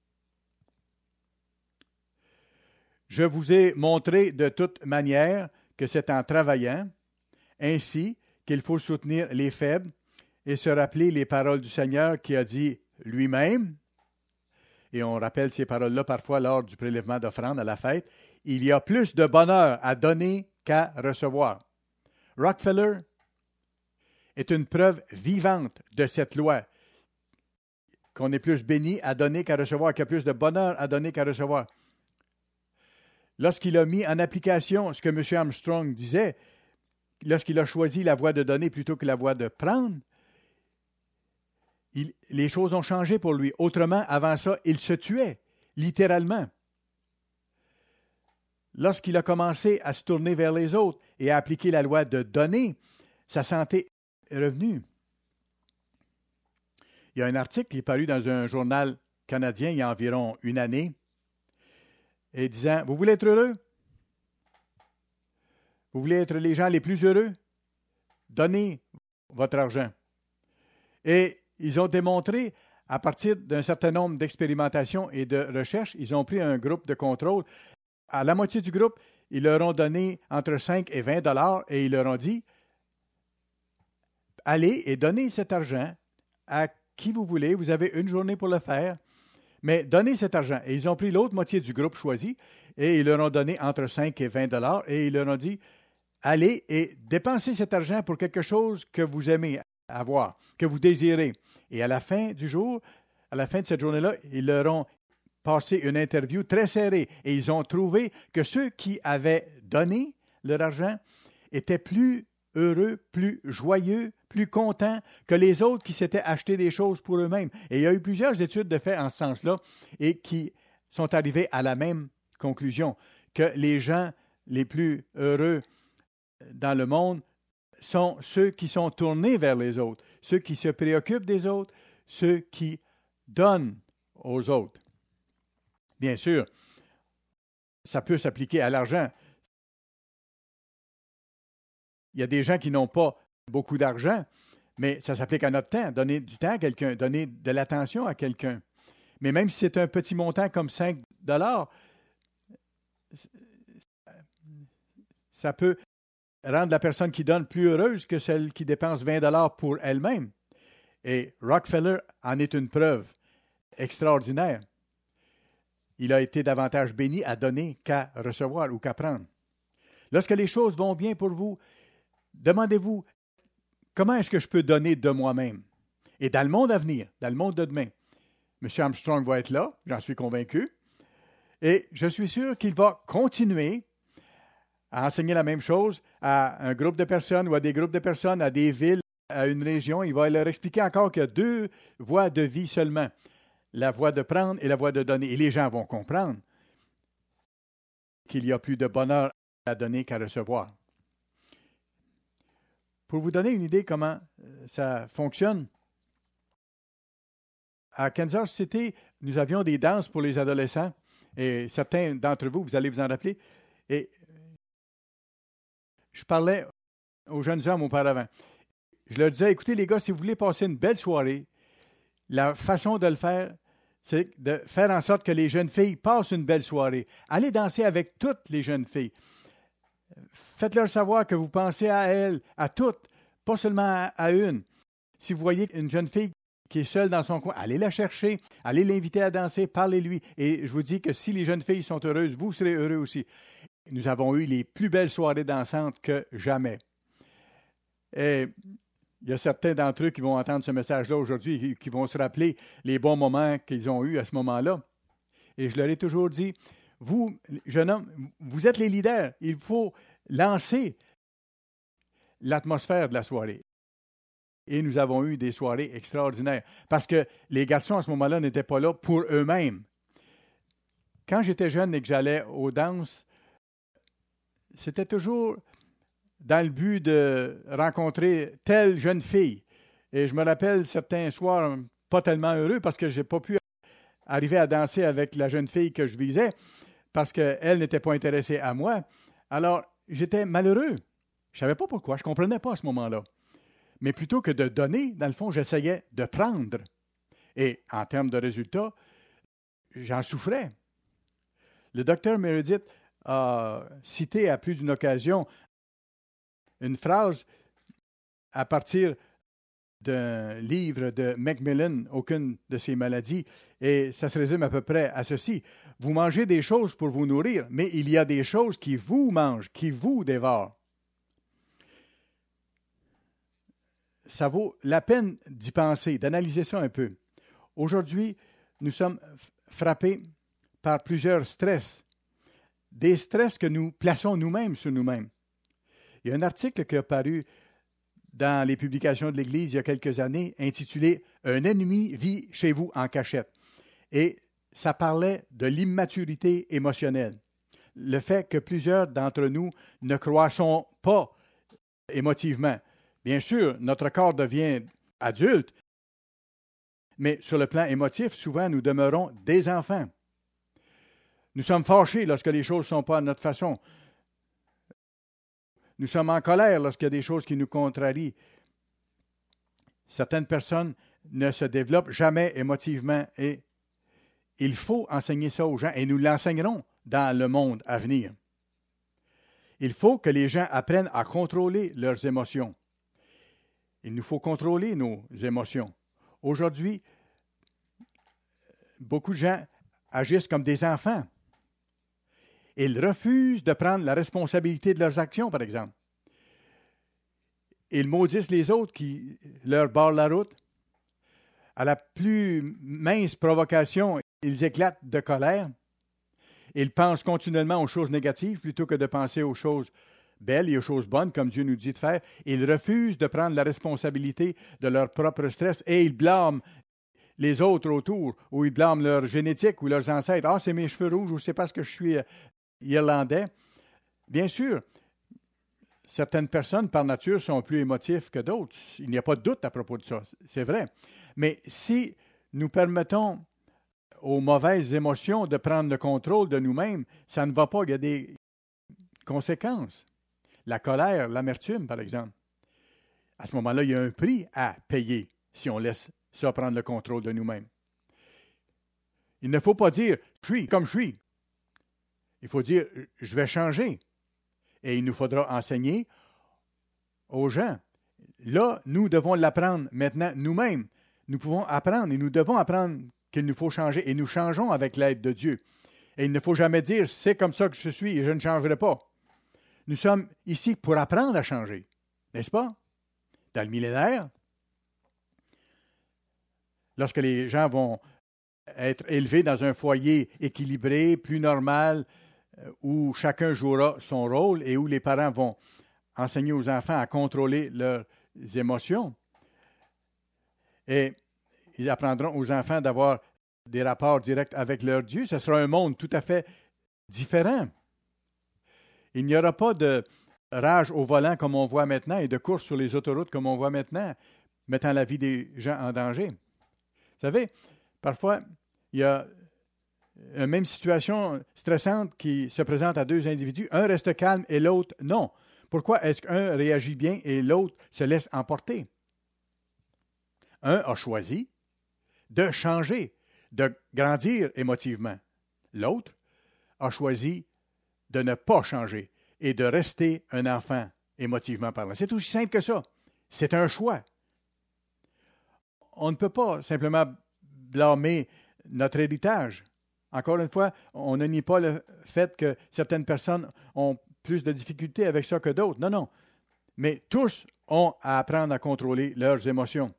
Je vous ai montré de toute manière que c'est en travaillant, ainsi qu'il faut soutenir les faibles et se rappeler les paroles du Seigneur qui a dit lui-même, et on rappelle ces paroles-là parfois lors du prélèvement d'offrande à la fête, il y a plus de bonheur à donner qu'à recevoir. Rockefeller est une preuve vivante de cette loi. qu'on est plus béni à donner qu'à recevoir, qu'il y a plus de bonheur à donner qu'à recevoir. Lorsqu'il a mis en application ce que M. Armstrong disait, lorsqu'il a choisi la voie de donner plutôt que la voie de prendre, il, les choses ont changé pour lui. Autrement, avant ça, il se tuait, littéralement. Lorsqu'il a commencé à se tourner vers les autres et à appliquer la loi de donner, sa santé est revenue. Il y a un article qui est paru dans un journal canadien il y a environ une année, et disant, vous voulez être heureux? Vous voulez être les gens les plus heureux? Donnez votre argent. Et ils ont démontré, à partir d'un certain nombre d'expérimentations et de recherches, ils ont pris un groupe de contrôle. À la moitié du groupe, ils leur ont donné entre cinq et vingt dollars et ils leur ont dit, allez et donnez cet argent à qui vous voulez. Vous avez une journée pour le faire. Mais donnez cet argent. Et ils ont pris l'autre moitié du groupe choisi et ils leur ont donné entre cinq et vingt dollars et ils leur ont dit, allez et dépensez cet argent pour quelque chose que vous aimez avoir, que vous désirez. Et à la fin du jour, à la fin de cette journée-là, ils leur ont passé une interview très serrée et ils ont trouvé que ceux qui avaient donné leur argent étaient plus heureux, plus joyeux, plus contents que les autres qui s'étaient achetés des choses pour eux-mêmes. Et il y a eu plusieurs études de fait en ce sens-là et qui sont arrivées à la même conclusion, que les gens les plus heureux dans le monde sont ceux qui sont tournés vers les autres, ceux qui se préoccupent des autres, ceux qui donnent aux autres. Bien sûr, ça peut s'appliquer à l'argent. Il y a des gens qui n'ont pas beaucoup d'argent, mais ça s'applique à notre temps. Donner du temps à quelqu'un, donner de l'attention à quelqu'un. Mais même si c'est un petit montant comme cinq dollars, ça peut rendre la personne qui donne plus heureuse que celle qui dépense vingt dollars pour elle-même. Et Rockefeller en est une preuve extraordinaire. Il a été davantage béni à donner qu'à recevoir ou qu'à prendre. Lorsque les choses vont bien pour vous, demandez-vous, comment est-ce que je peux donner de moi-même? Et dans le monde à venir, dans le monde de demain, M. Armstrong va être là, j'en suis convaincu, et je suis sûr qu'il va continuer à enseigner la même chose à un groupe de personnes ou à des groupes de personnes, à des villes, à une région. Il va leur expliquer encore qu'il y a deux voies de vie seulement, la voie de prendre et la voie de donner. Et les gens vont comprendre qu'il y a plus de bonheur à donner qu'à recevoir. Pour vous donner une idée comment ça fonctionne, à Kansas City, nous avions des danses pour les adolescents et certains d'entre vous, vous allez vous en rappeler. Et je parlais aux jeunes hommes auparavant. Je leur disais, écoutez les gars, si vous voulez passer une belle soirée, la façon de le faire, c'est de faire en sorte que les jeunes filles passent une belle soirée. Allez danser avec toutes les jeunes filles. Faites-leur savoir que vous pensez à elles, à toutes, pas seulement à une. Si vous voyez une jeune fille qui est seule dans son coin, allez la chercher, allez l'inviter à danser, parlez-lui. Et je vous dis que si les jeunes filles sont heureuses, vous serez heureux aussi. Nous avons eu les plus belles soirées dansantes que jamais. Et il y a certains d'entre eux qui vont entendre ce message-là aujourd'hui et qui vont se rappeler les bons moments qu'ils ont eus à ce moment-là. Et je leur ai toujours dit, vous, jeune homme, vous êtes les leaders. Il faut lancer l'atmosphère de la soirée. Et nous avons eu des soirées extraordinaires. Parce que les garçons, à ce moment-là, n'étaient pas là pour eux-mêmes. Quand j'étais jeune et que j'allais aux danses, c'était toujours dans le but de rencontrer telle jeune fille. Et je me rappelle certains soirs pas tellement heureux parce que je n'ai pas pu arriver à danser avec la jeune fille que je visais parce qu'elle n'était pas intéressée à moi. Alors, j'étais malheureux. Je ne savais pas pourquoi. Je ne comprenais pas à ce moment-là. Mais plutôt que de donner, dans le fond, j'essayais de prendre. Et en termes de résultats, j'en souffrais. Le docteur Meredith a cité à plus d'une occasion une phrase à partir d'un livre de Macmillan, Aucune de ces maladies, et ça se résume à peu près à ceci. Vous mangez des choses pour vous nourrir, mais il y a des choses qui vous mangent, qui vous dévorent. Ça vaut la peine d'y penser, d'analyser ça un peu. Aujourd'hui, nous sommes frappés par plusieurs stress, des stress que nous plaçons nous-mêmes sur nous-mêmes. Il y a un article qui a paru dans les publications de l'Église il y a quelques années, intitulé « Un ennemi vit chez vous en cachette ». Et ça parlait de l'immaturité émotionnelle. Le fait que plusieurs d'entre nous ne croissons pas émotivement. Bien sûr, notre corps devient adulte, mais sur le plan émotif, souvent, nous demeurons des enfants. Nous sommes fâchés lorsque les choses ne sont pas à notre façon. Nous sommes en colère lorsqu'il y a des choses qui nous contrarient. Certaines personnes ne se développent jamais émotivement et il faut enseigner ça aux gens et nous l'enseignerons dans le monde à venir. Il faut que les gens apprennent à contrôler leurs émotions. Il nous faut contrôler nos émotions. Aujourd'hui, beaucoup de gens agissent comme des enfants. Ils refusent de prendre la responsabilité de leurs actions, par exemple. Ils maudissent les autres qui leur barrent la route. À la plus mince provocation, ils éclatent de colère. Ils pensent continuellement aux choses négatives plutôt que de penser aux choses belles et aux choses bonnes, comme Dieu nous dit de faire. Ils refusent de prendre la responsabilité de leur propre stress et ils blâment les autres autour, ou ils blâment leur génétique ou leurs ancêtres. « Ah, c'est mes cheveux rouges, ou c'est parce que je suis irlandais. » Bien sûr, certaines personnes, par nature, sont plus émotives que d'autres. Il n'y a pas de doute à propos de ça, c'est vrai. Mais si nous permettons aux mauvaises émotions de prendre le contrôle de nous-mêmes, ça ne va pas, il y a des conséquences. La colère, l'amertume, par exemple. À ce moment-là, il y a un prix à payer si on laisse ça prendre le contrôle de nous-mêmes. Il ne faut pas dire « je suis comme je suis ». Il faut dire « je vais changer ». Et il nous faudra enseigner aux gens. Là, nous devons l'apprendre maintenant nous-mêmes. Nous pouvons apprendre et nous devons apprendre qu'il nous faut changer. Et nous changeons avec l'aide de Dieu. Et il ne faut jamais dire « c'est comme ça que je suis et je ne changerai pas ». Nous sommes ici pour apprendre à changer. N'est-ce pas? Dans le millénaire, lorsque les gens vont être élevés dans un foyer équilibré, plus normal, où chacun jouera son rôle et où les parents vont enseigner aux enfants à contrôler leurs émotions. Et ils apprendront aux enfants d'avoir des rapports directs avec leur Dieu. Ce sera un monde tout à fait différent. Il n'y aura pas de rage au volant comme on voit maintenant et de course sur les autoroutes comme on voit maintenant, mettant la vie des gens en danger. Vous savez, parfois, il y a une même situation stressante qui se présente à deux individus. Un reste calme et l'autre non. Pourquoi est-ce qu'un réagit bien et l'autre se laisse emporter? Un a choisi de changer, de grandir émotivement. L'autre a choisi de ne pas changer et de rester un enfant émotivement parlant. C'est aussi simple que ça. C'est un choix. On ne peut pas simplement blâmer notre héritage. Encore une fois, on ne nie pas le fait que certaines personnes ont plus de difficultés avec ça que d'autres. Non, non. Mais tous ont à apprendre à contrôler leurs émotions.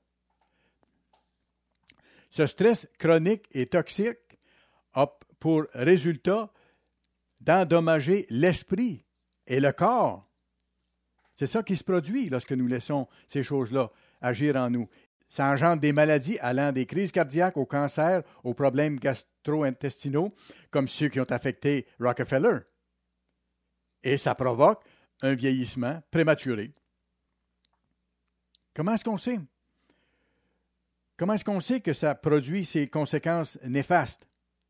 Ce stress chronique et toxique a pour résultat d'endommager l'esprit et le corps. C'est ça qui se produit lorsque nous laissons ces choses-là agir en nous. Ça engendre des maladies allant des crises cardiaques au cancer, aux problèmes gastro-intestinaux, comme ceux qui ont affecté Rockefeller. Et ça provoque un vieillissement prématuré. Comment est-ce qu'on sait? Comment est-ce qu'on sait que ça produit ces conséquences néfastes?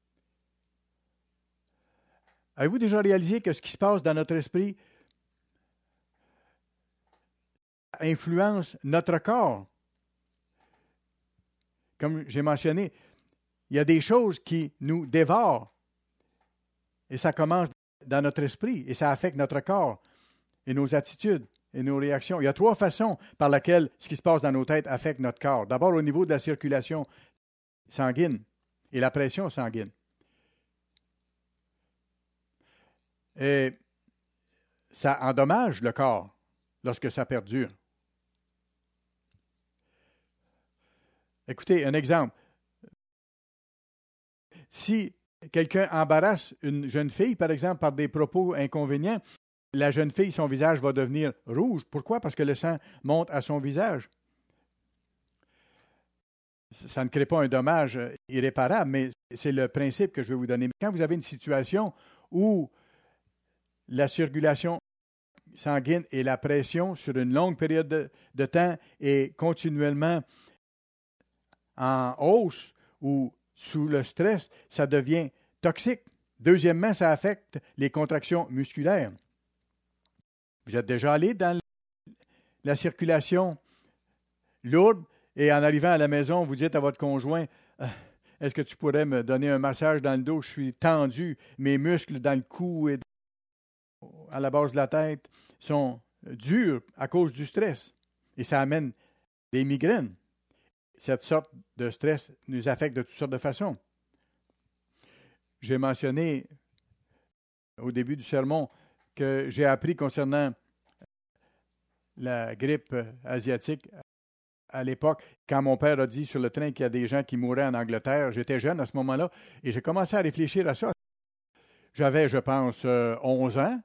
Avez-vous déjà réalisé que ce qui se passe dans notre esprit influence notre corps? Comme j'ai mentionné, il y a des choses qui nous dévorent. Et ça commence dans notre esprit et ça affecte notre corps et nos attitudes et nos réactions. Il y a trois façons par lesquelles ce qui se passe dans nos têtes affecte notre corps. D'abord, au niveau de la circulation sanguine et la pression sanguine. Et ça endommage le corps lorsque ça perdure. Écoutez, un exemple. si quelqu'un embarrasse une jeune fille, par exemple, par des propos inconvénients, la jeune fille, son visage va devenir rouge. Pourquoi? Parce que le sang monte à son visage. Ça ne crée pas un dommage irréparable, mais c'est le principe que je vais vous donner. Quand vous avez une situation où la circulation sanguine et la pression sur une longue période de, de temps est continuellement en hausse ou sous le stress, ça devient toxique. Deuxièmement, ça affecte les contractions musculaires. Vous êtes déjà allé dans la circulation lourde et en arrivant à la maison, vous dites à votre conjoint, « Est-ce que tu pourrais me donner un massage dans le dos? Je suis tendu, mes muscles dans le cou et à la base de la tête sont durs à cause du stress. » Et ça amène des migraines. Cette sorte de stress nous affecte de toutes sortes de façons. J'ai mentionné au début du sermon que j'ai appris concernant la grippe asiatique à l'époque, quand mon père a dit sur le train qu'il y a des gens qui mouraient en Angleterre. J'étais jeune à ce moment-là et j'ai commencé à réfléchir à ça. J'avais, je pense, onze ans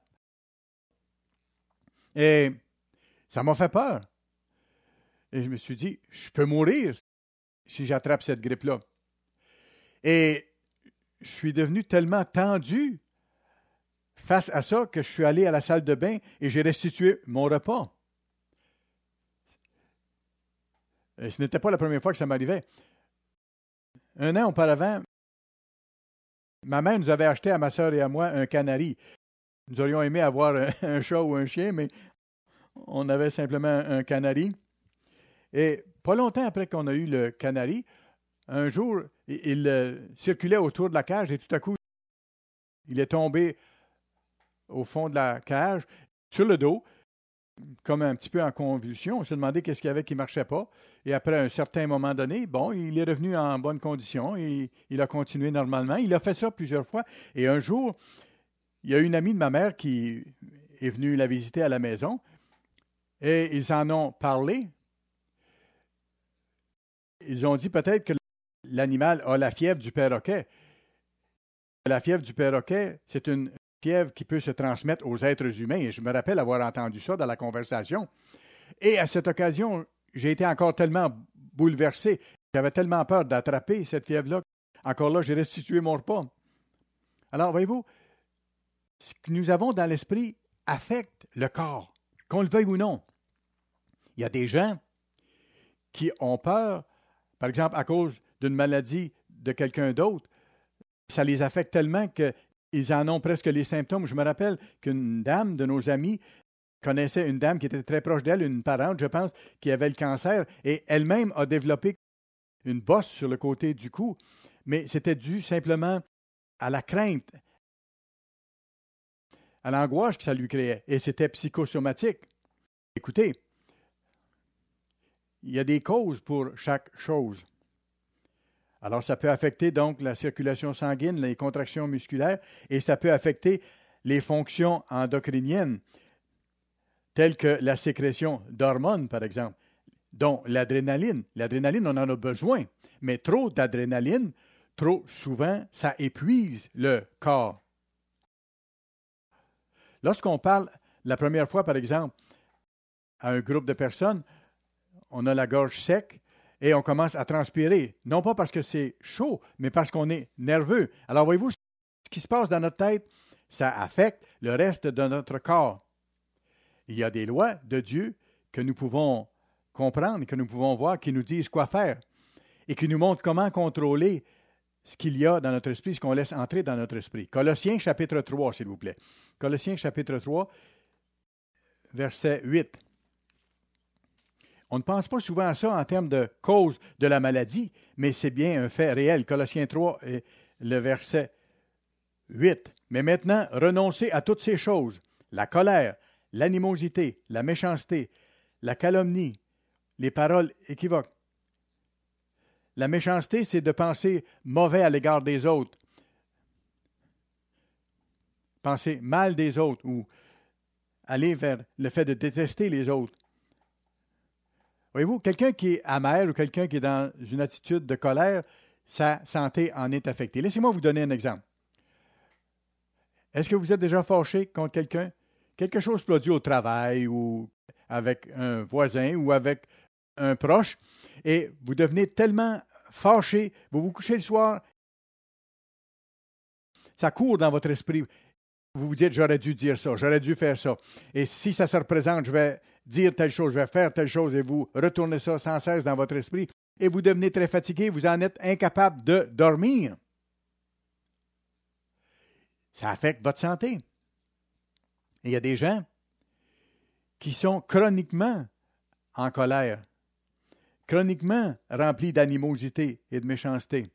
et ça m'a fait peur. Et je me suis dit, je peux mourir si j'attrape cette grippe-là. Et je suis devenu tellement tendu face à ça que je suis allé à la salle de bain et j'ai restitué mon repas. Et ce n'était pas la première fois que ça m'arrivait. Un an auparavant, ma mère nous avait acheté à ma sœur et à moi un canari. Nous aurions aimé avoir un, un chat ou un chien, mais on avait simplement un canari. Et pas longtemps après qu'on a eu le canari, un jour, il, il euh, circulait autour de la cage et tout à coup, il est tombé au fond de la cage, sur le dos, comme un petit peu en convulsion. On s'est demandé qu'est-ce qu'il y avait qui ne marchait pas. Et après un certain moment donné, bon, il est revenu en bonne condition et il a continué normalement. Il a fait ça plusieurs fois. Et un jour, il y a une amie de ma mère qui est venue la visiter à la maison et ils en ont parlé. Ils ont dit peut-être que l'animal a la fièvre du perroquet. La fièvre du perroquet, c'est une fièvre qui peut se transmettre aux êtres humains. Et je me rappelle avoir entendu ça dans la conversation. Et à cette occasion, j'ai été encore tellement bouleversé. J'avais tellement peur d'attraper cette fièvre-là. Encore là, j'ai restitué mon repas. Alors, voyez-vous, ce que nous avons dans l'esprit affecte le corps, qu'on le veuille ou non. Il y a des gens qui ont peur, par exemple, à cause d'une maladie de quelqu'un d'autre. Ça les affecte tellement qu'ils en ont presque les symptômes. Je me rappelle qu'une dame de nos amis connaissait une dame qui était très proche d'elle, une parente, je pense, qui avait le cancer, et elle-même a développé une bosse sur le côté du cou, mais c'était dû simplement à la crainte, à l'angoisse que ça lui créait, et c'était psychosomatique. Écoutez, il y a des causes pour chaque chose. Alors, ça peut affecter donc la circulation sanguine, les contractions musculaires, et ça peut affecter les fonctions endocriniennes, telles que la sécrétion d'hormones, par exemple, dont l'adrénaline. L'adrénaline, on en a besoin, mais trop d'adrénaline, trop souvent, ça épuise le corps. Lorsqu'on parle la première fois, par exemple, à un groupe de personnes, on a la gorge sec, et on commence à transpirer, non pas parce que c'est chaud, mais parce qu'on est nerveux. Alors, voyez-vous, ce qui se passe dans notre tête, ça affecte le reste de notre corps. Il y a des lois de Dieu que nous pouvons comprendre, que nous pouvons voir, qui nous disent quoi faire et qui nous montrent comment contrôler ce qu'il y a dans notre esprit, ce qu'on laisse entrer dans notre esprit. Colossiens chapitre trois, s'il vous plaît. Colossiens chapitre trois, verset huit. On ne pense pas souvent à ça en termes de cause de la maladie, mais c'est bien un fait réel. Colossiens trois, le verset huit. Mais maintenant, renoncez à toutes ces choses, la colère, l'animosité, la méchanceté, la calomnie, les paroles équivoques. La méchanceté, c'est de penser mauvais à l'égard des autres, penser mal des autres ou aller vers le fait de détester les autres. Voyez-vous, quelqu'un qui est amer ou quelqu'un qui est dans une attitude de colère, sa santé en est affectée. Laissez-moi vous donner un exemple. Est-ce que vous êtes déjà fâché contre quelqu'un? Quelque chose produit au travail ou avec un voisin ou avec un proche, et vous devenez tellement fâché, vous vous couchez le soir, ça court dans votre esprit. Vous vous dites, j'aurais dû dire ça, j'aurais dû faire ça. Et si ça se représente, je vais dire telle chose, je vais faire telle chose, et vous retournez ça sans cesse dans votre esprit, et vous devenez très fatigué, vous en êtes incapable de dormir. Ça affecte votre santé. Et il y a des gens qui sont chroniquement en colère, chroniquement remplis d'animosité et de méchanceté.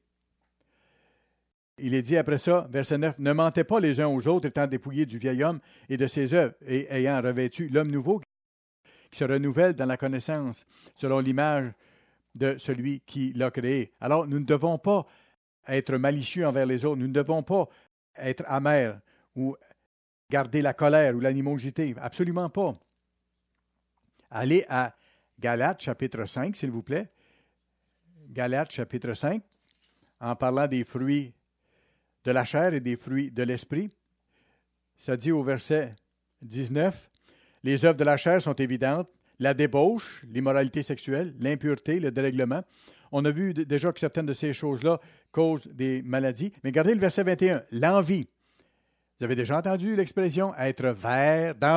Il est dit après ça, verset neuf, « Ne mentez pas les uns aux autres, étant dépouillés du vieil homme et de ses œuvres, et ayant revêtu l'homme nouveau qui se renouvelle dans la connaissance, selon l'image de celui qui l'a créé. » Alors, nous ne devons pas être malicieux envers les autres, nous ne devons pas être amers ou garder la colère ou l'animosité, absolument pas. Allez à Galates chapitre cinq, s'il vous plaît. Galates chapitre cinq, en parlant des fruits de la chair et des fruits de l'esprit. Ça dit au verset dix-neuf, « Les œuvres de la chair sont évidentes, la débauche, l'immoralité sexuelle, l'impureté, le dérèglement. » On a vu déjà que certaines de ces choses-là causent des maladies. Mais regardez le verset vingt et un, « L'envie. » Vous avez déjà entendu l'expression « être vert d'envie » ?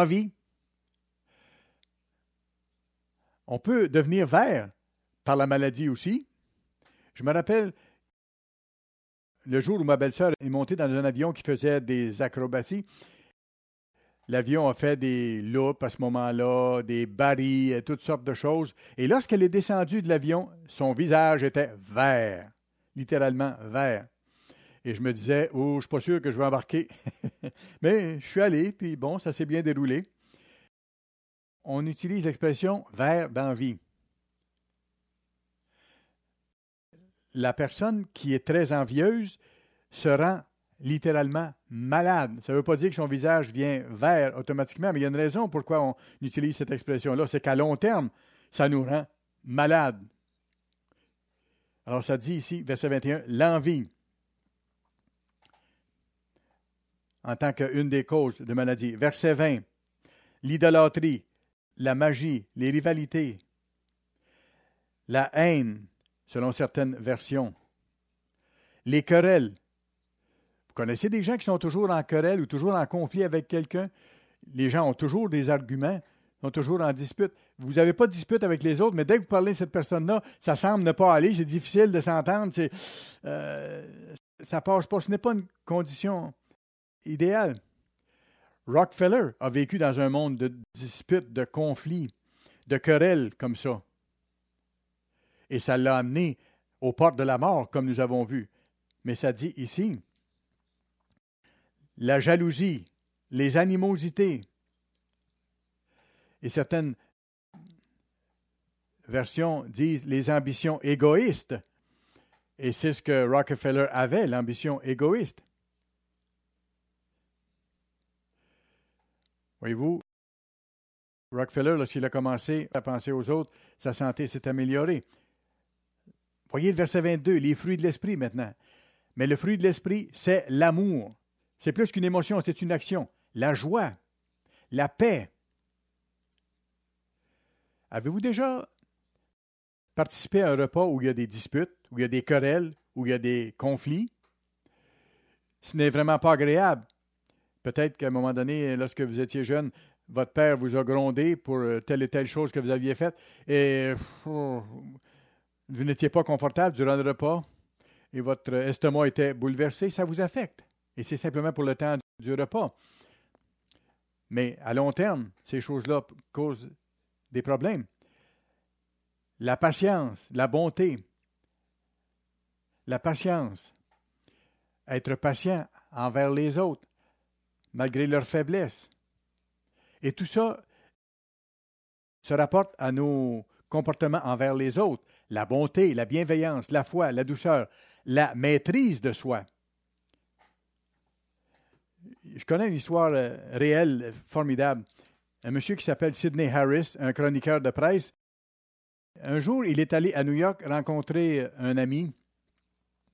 On peut devenir vert par la maladie aussi. Je me rappelle le jour où ma belle-sœur est montée dans un avion qui faisait des acrobaties. L'avion a fait des loupes à ce moment-là, des barils, toutes sortes de choses. Et lorsqu'elle est descendue de l'avion, son visage était vert, littéralement vert. Et je me disais, oh, je ne suis pas sûr que je vais embarquer. Mais je suis allé, puis bon, ça s'est bien déroulé. On utilise l'expression « vert d'envie ». La personne qui est très envieuse se rend littéralement malade. Ça ne veut pas dire que son visage vient vert automatiquement, mais il y a une raison pourquoi on utilise cette expression-là. C'est qu'à long terme, ça nous rend malade. Alors ça dit ici, verset vingt et un, « l'envie » en tant qu'une des causes de maladie. Verset vingt, l'idolâtrie, la magie, les rivalités, la haine, selon certaines versions, les querelles. Vous connaissez des gens qui sont toujours en querelle ou toujours en conflit avec quelqu'un? Les gens ont toujours des arguments, sont toujours en dispute. Vous n'avez pas de dispute avec les autres, mais dès que vous parlez de cette personne-là, ça semble ne pas aller, c'est difficile de s'entendre, c'est, euh, ça ne passe pas. Ce n'est pas une condition idéale. Rockefeller a vécu dans un monde de disputes, de conflits, de querelles comme ça. Et ça l'a amené aux portes de la mort, comme nous avons vu. Mais ça dit ici, la jalousie, les animosités, et certaines versions disent les ambitions égoïstes. Et c'est ce que Rockefeller avait, l'ambition égoïste. Voyez-vous, Rockefeller, lorsqu'il a commencé à penser aux autres, sa santé s'est améliorée. Voyez le verset vingt-deux, les fruits de l'esprit maintenant. Mais le fruit de l'esprit, c'est l'amour. C'est plus qu'une émotion, c'est une action. La joie, la paix. Avez-vous déjà participé à un repas où il y a des disputes, où il y a des querelles, où il y a des conflits? Ce n'est vraiment pas agréable. Peut-être qu'à un moment donné, lorsque vous étiez jeune, votre père vous a grondé pour telle et telle chose que vous aviez faite et oh, vous n'étiez pas confortable durant le repas et votre estomac était bouleversé, ça vous affecte. Et c'est simplement pour le temps du repas. Mais à long terme, ces choses-là causent des problèmes. La patience, la bonté, la patience, être patient envers les autres, malgré leur faiblesse. Et tout ça se rapporte à nos comportements envers les autres. La bonté, la bienveillance, la foi, la douceur, la maîtrise de soi. Je connais une histoire réelle, formidable. Un monsieur qui s'appelle Sidney Harris, un chroniqueur de presse. Un jour, il est allé à New York rencontrer un ami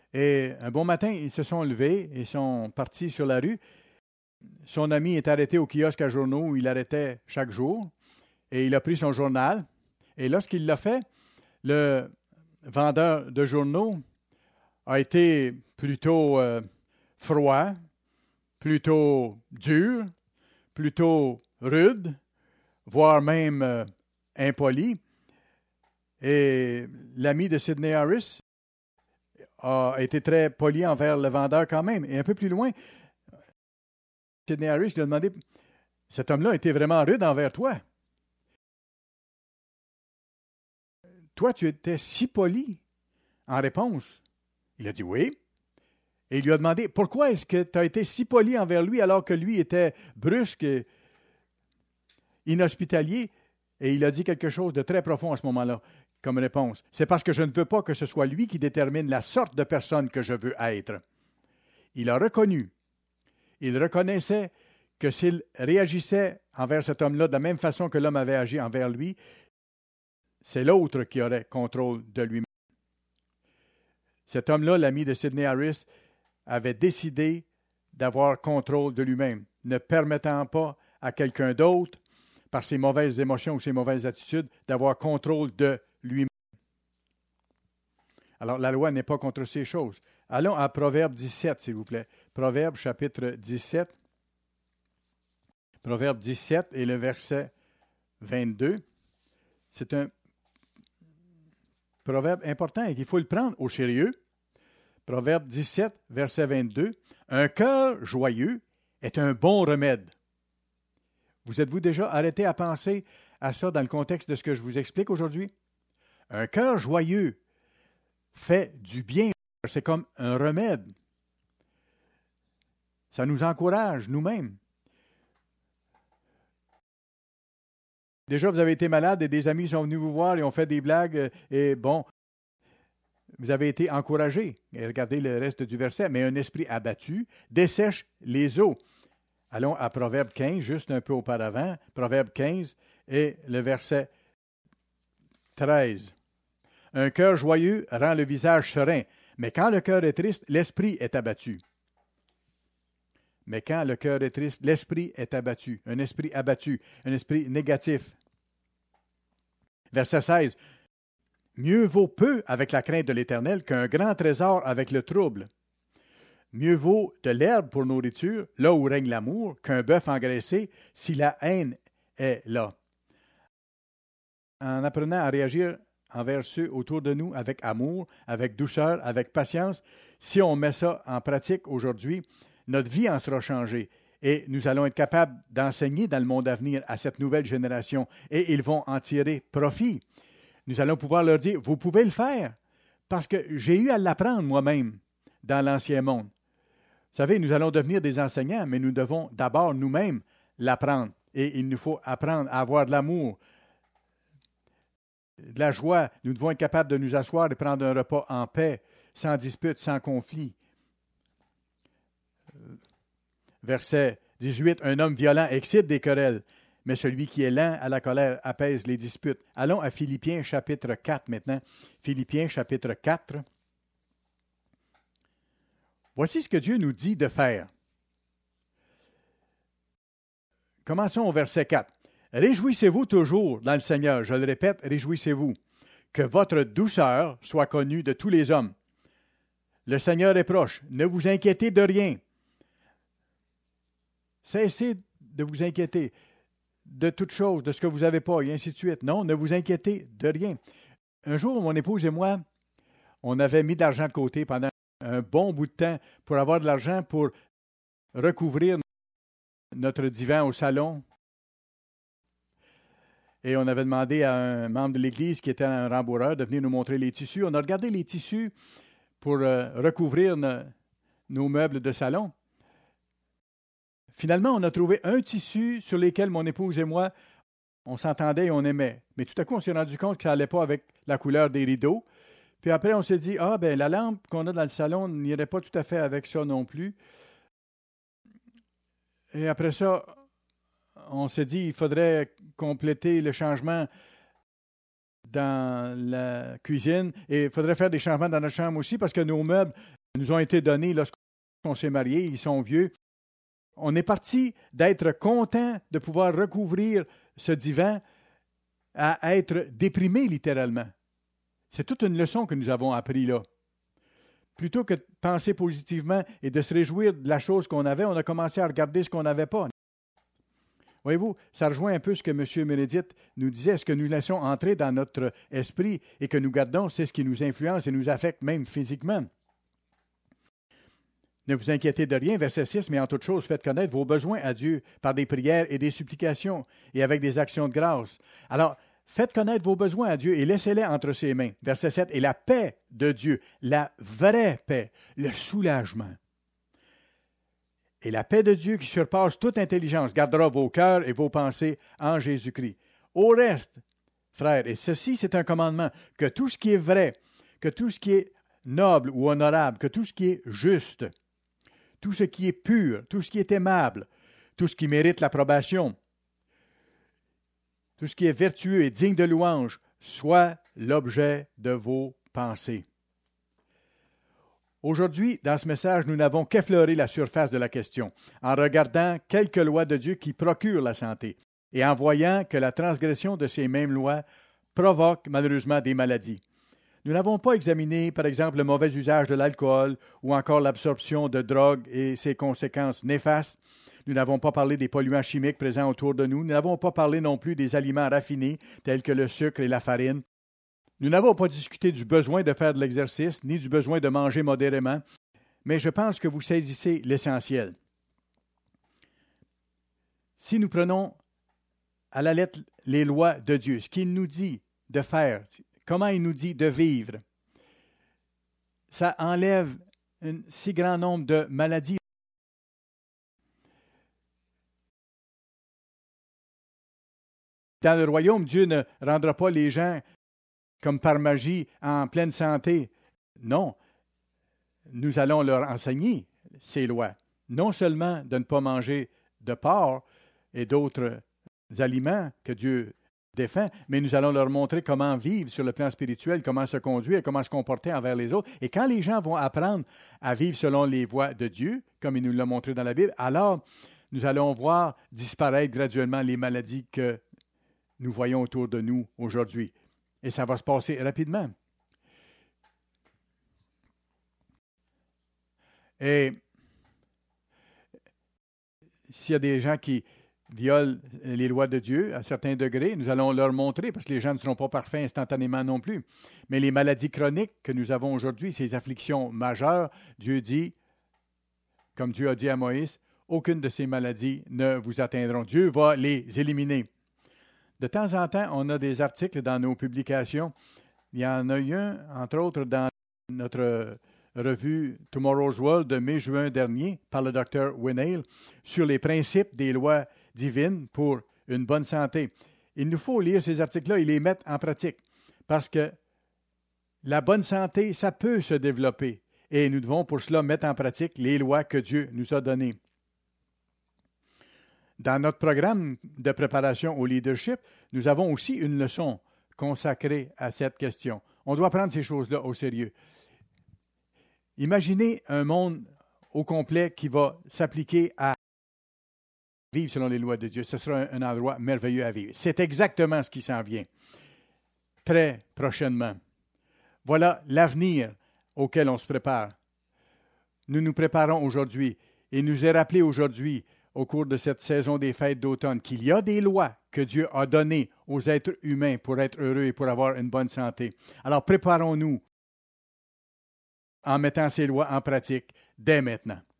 Et un bon matin, ils se sont levés et sont partis sur la rue. Son ami est arrêté au kiosque à journaux où il arrêtait chaque jour. Et il a pris son journal. Et lorsqu'il l'a fait, le vendeur de journaux a été plutôt euh, froid, plutôt dur, plutôt rude, voire même euh, impoli. Et l'ami de Sidney Harris a été très poli envers le vendeur quand même. Et un peu plus loin, Sidney Harris lui a demandé, « Cet homme-là a été vraiment rude envers toi. Toi, tu étais si poli. » En réponse, il a dit « Oui. » Et il lui a demandé, « Pourquoi est-ce que tu as été si poli envers lui alors que lui était brusque et inhospitalier? » Et il a dit quelque chose de très profond à ce moment-là comme réponse. « C'est parce que je ne veux pas que ce soit lui qui détermine la sorte de personne que je veux être. » Il a reconnu, il reconnaissait que s'il réagissait envers cet homme-là de la même façon que l'homme avait agi envers lui, c'est l'autre qui aurait contrôle de lui-même. Cet homme-là, l'ami de Sidney Harris, avait décidé d'avoir contrôle de lui-même, ne permettant pas à quelqu'un d'autre, par ses mauvaises émotions ou ses mauvaises attitudes, d'avoir contrôle de lui-même. Alors, la loi n'est pas contre ces choses. Allons à Proverbe dix-sept, s'il vous plaît. Proverbe chapitre dix-sept. Proverbe dix-sept et le verset vingt-deux. C'est un proverbe important et qu'il faut le prendre au sérieux. Proverbe dix-sept, verset vingt-deux. Un cœur joyeux est un bon remède. Vous êtes-vous déjà arrêté à penser à ça dans le contexte de ce que je vous explique aujourd'hui? Un cœur joyeux fait du bien. C'est comme un remède. Ça nous encourage nous-mêmes. Déjà, vous avez été malade et des amis sont venus vous voir et ont fait des blagues et bon, vous avez été encouragé. Et regardez le reste du verset. Mais un esprit abattu dessèche les eaux. Allons à Proverbe quinze, juste un peu auparavant. Proverbe quinze et le verset treize. Un cœur joyeux rend le visage serein, mais quand le cœur est triste, l'esprit est abattu. Mais quand le cœur est triste, l'esprit est abattu. Un esprit abattu, un esprit négatif. Verset seize. Mieux vaut peu avec la crainte de l'Éternel qu'un grand trésor avec le trouble. Mieux vaut de l'herbe pour nourriture, là où règne l'amour, qu'un bœuf engraissé, si la haine est là. En apprenant à réagir envers ceux autour de nous avec amour, avec douceur, avec patience, si on met ça en pratique aujourd'hui, notre vie en sera changée et nous allons être capables d'enseigner dans le monde à venir à cette nouvelle génération et ils vont en tirer profit. Nous allons pouvoir leur dire, vous pouvez le faire parce que j'ai eu à l'apprendre moi-même dans l'ancien monde. Vous savez, nous allons devenir des enseignants, mais nous devons d'abord nous-mêmes l'apprendre et il nous faut apprendre à avoir de l'amour, de la joie. Nous devons être capables de nous asseoir et prendre un repas en paix, sans dispute, sans conflit. Verset dix-huit, un homme violent excite des querelles, mais celui qui est lent à la colère apaise les disputes. Allons à Philippiens chapitre quatre maintenant. Philippiens chapitre quatre. Voici ce que Dieu nous dit de faire. Commençons au verset quatre. Réjouissez-vous toujours dans le Seigneur. Je le répète, réjouissez-vous. Que votre douceur soit connue de tous les hommes. Le Seigneur est proche. Ne vous inquiétez de rien. Cessez de vous inquiéter de toutes choses, de ce que vous n'avez pas, et ainsi de suite. Non, ne vous inquiétez de rien. Un jour, mon épouse et moi, on avait mis de l'argent de côté pendant un bon bout de temps pour avoir de l'argent pour recouvrir notre divan au salon. Et on avait demandé à un membre de l'Église qui était un rembourreur de venir nous montrer les tissus. On a regardé les tissus pour euh, recouvrir no, nos meubles de salon. Finalement, on a trouvé un tissu sur lequel mon épouse et moi, on s'entendait et on aimait. Mais tout à coup, on s'est rendu compte que ça n'allait pas avec la couleur des rideaux. Puis après, on s'est dit, ah, ben la lampe qu'on a dans le salon n'irait pas tout à fait avec ça non plus. Et après ça, on s'est dit, il faudrait compléter le changement dans la cuisine et il faudrait faire des changements dans notre chambre aussi parce que nos meubles nous ont été donnés lorsqu'on s'est mariés, ils sont vieux. On est parti d'être content de pouvoir recouvrir ce divan à être déprimé littéralement. C'est toute une leçon que nous avons appris là. Plutôt que de penser positivement et de se réjouir de la chose qu'on avait, on a commencé à regarder ce qu'on n'avait pas. Voyez-vous, ça rejoint un peu ce que M. Meredith nous disait. Ce que nous laissons entrer dans notre esprit et que nous gardons, c'est ce qui nous influence et nous affecte même physiquement. Ne vous inquiétez de rien, verset six, mais en toute chose, faites connaître vos besoins à Dieu par des prières et des supplications et avec des actions de grâce. Alors, faites connaître vos besoins à Dieu et laissez-les entre ses mains. Verset sept, et la paix de Dieu, la vraie paix, le soulagement. Et la paix de Dieu qui surpasse toute intelligence gardera vos cœurs et vos pensées en Jésus-Christ. Au reste, frères, et ceci c'est un commandement, que tout ce qui est vrai, que tout ce qui est noble ou honorable, que tout ce qui est juste, tout ce qui est pur, tout ce qui est aimable, tout ce qui mérite l'approbation, tout ce qui est vertueux et digne de louange, soit l'objet de vos pensées. Aujourd'hui, dans ce message, nous n'avons qu'effleuré la surface de la question, en regardant quelques lois de Dieu qui procurent la santé, et en voyant que la transgression de ces mêmes lois provoque malheureusement des maladies. Nous n'avons pas examiné, par exemple, le mauvais usage de l'alcool ou encore l'absorption de drogue et ses conséquences néfastes. Nous n'avons pas parlé des polluants chimiques présents autour de nous. Nous n'avons pas parlé non plus des aliments raffinés tels que le sucre et la farine. Nous n'avons pas discuté du besoin de faire de l'exercice ni du besoin de manger modérément, mais je pense que vous saisissez l'essentiel. Si nous prenons à la lettre les lois de Dieu, ce qu'il nous dit de faire, comment il nous dit de vivre, ça enlève un si grand nombre de maladies. Dans le royaume, Dieu ne rendra pas les gens comme par magie en pleine santé. Non, nous allons leur enseigner ces lois. Non seulement de ne pas manger de porc et d'autres aliments que Dieu défend, mais nous allons leur montrer comment vivre sur le plan spirituel, comment se conduire, comment se comporter envers les autres. Et quand les gens vont apprendre à vivre selon les voies de Dieu, comme il nous l'a montré dans la Bible, alors nous allons voir disparaître graduellement les maladies que nous voyons autour de nous aujourd'hui. Et ça va se passer rapidement. Et s'il y a des gens qui violent les lois de Dieu à certains degrés, nous allons leur montrer, parce que les gens ne seront pas parfaits instantanément non plus. Mais les maladies chroniques que nous avons aujourd'hui, ces afflictions majeures, Dieu dit, comme Dieu a dit à Moïse, aucune de ces maladies ne vous atteindront. Dieu va les éliminer. De temps en temps, on a des articles dans nos publications. Il y en a eu un, entre autres, dans notre revue Tomorrow's World de mai-juin dernier par le docteur Winnail sur les principes des lois divines pour une bonne santé. Il nous faut lire ces articles-là et les mettre en pratique parce que la bonne santé, ça peut se développer et nous devons pour cela mettre en pratique les lois que Dieu nous a données. Dans notre programme de préparation au leadership, nous avons aussi une leçon consacrée à cette question. On doit prendre ces choses-là au sérieux. Imaginez un monde au complet qui va s'appliquer à vivre selon les lois de Dieu. Ce sera un, un endroit merveilleux à vivre. C'est exactement ce qui s'en vient très prochainement. Voilà l'avenir auquel on se prépare. Nous nous préparons aujourd'hui et nous est rappelé aujourd'hui au cours de cette saison des fêtes d'automne, qu'il y a des lois que Dieu a données aux êtres humains pour être heureux et pour avoir une bonne santé. Alors préparons-nous en mettant ces lois en pratique dès maintenant.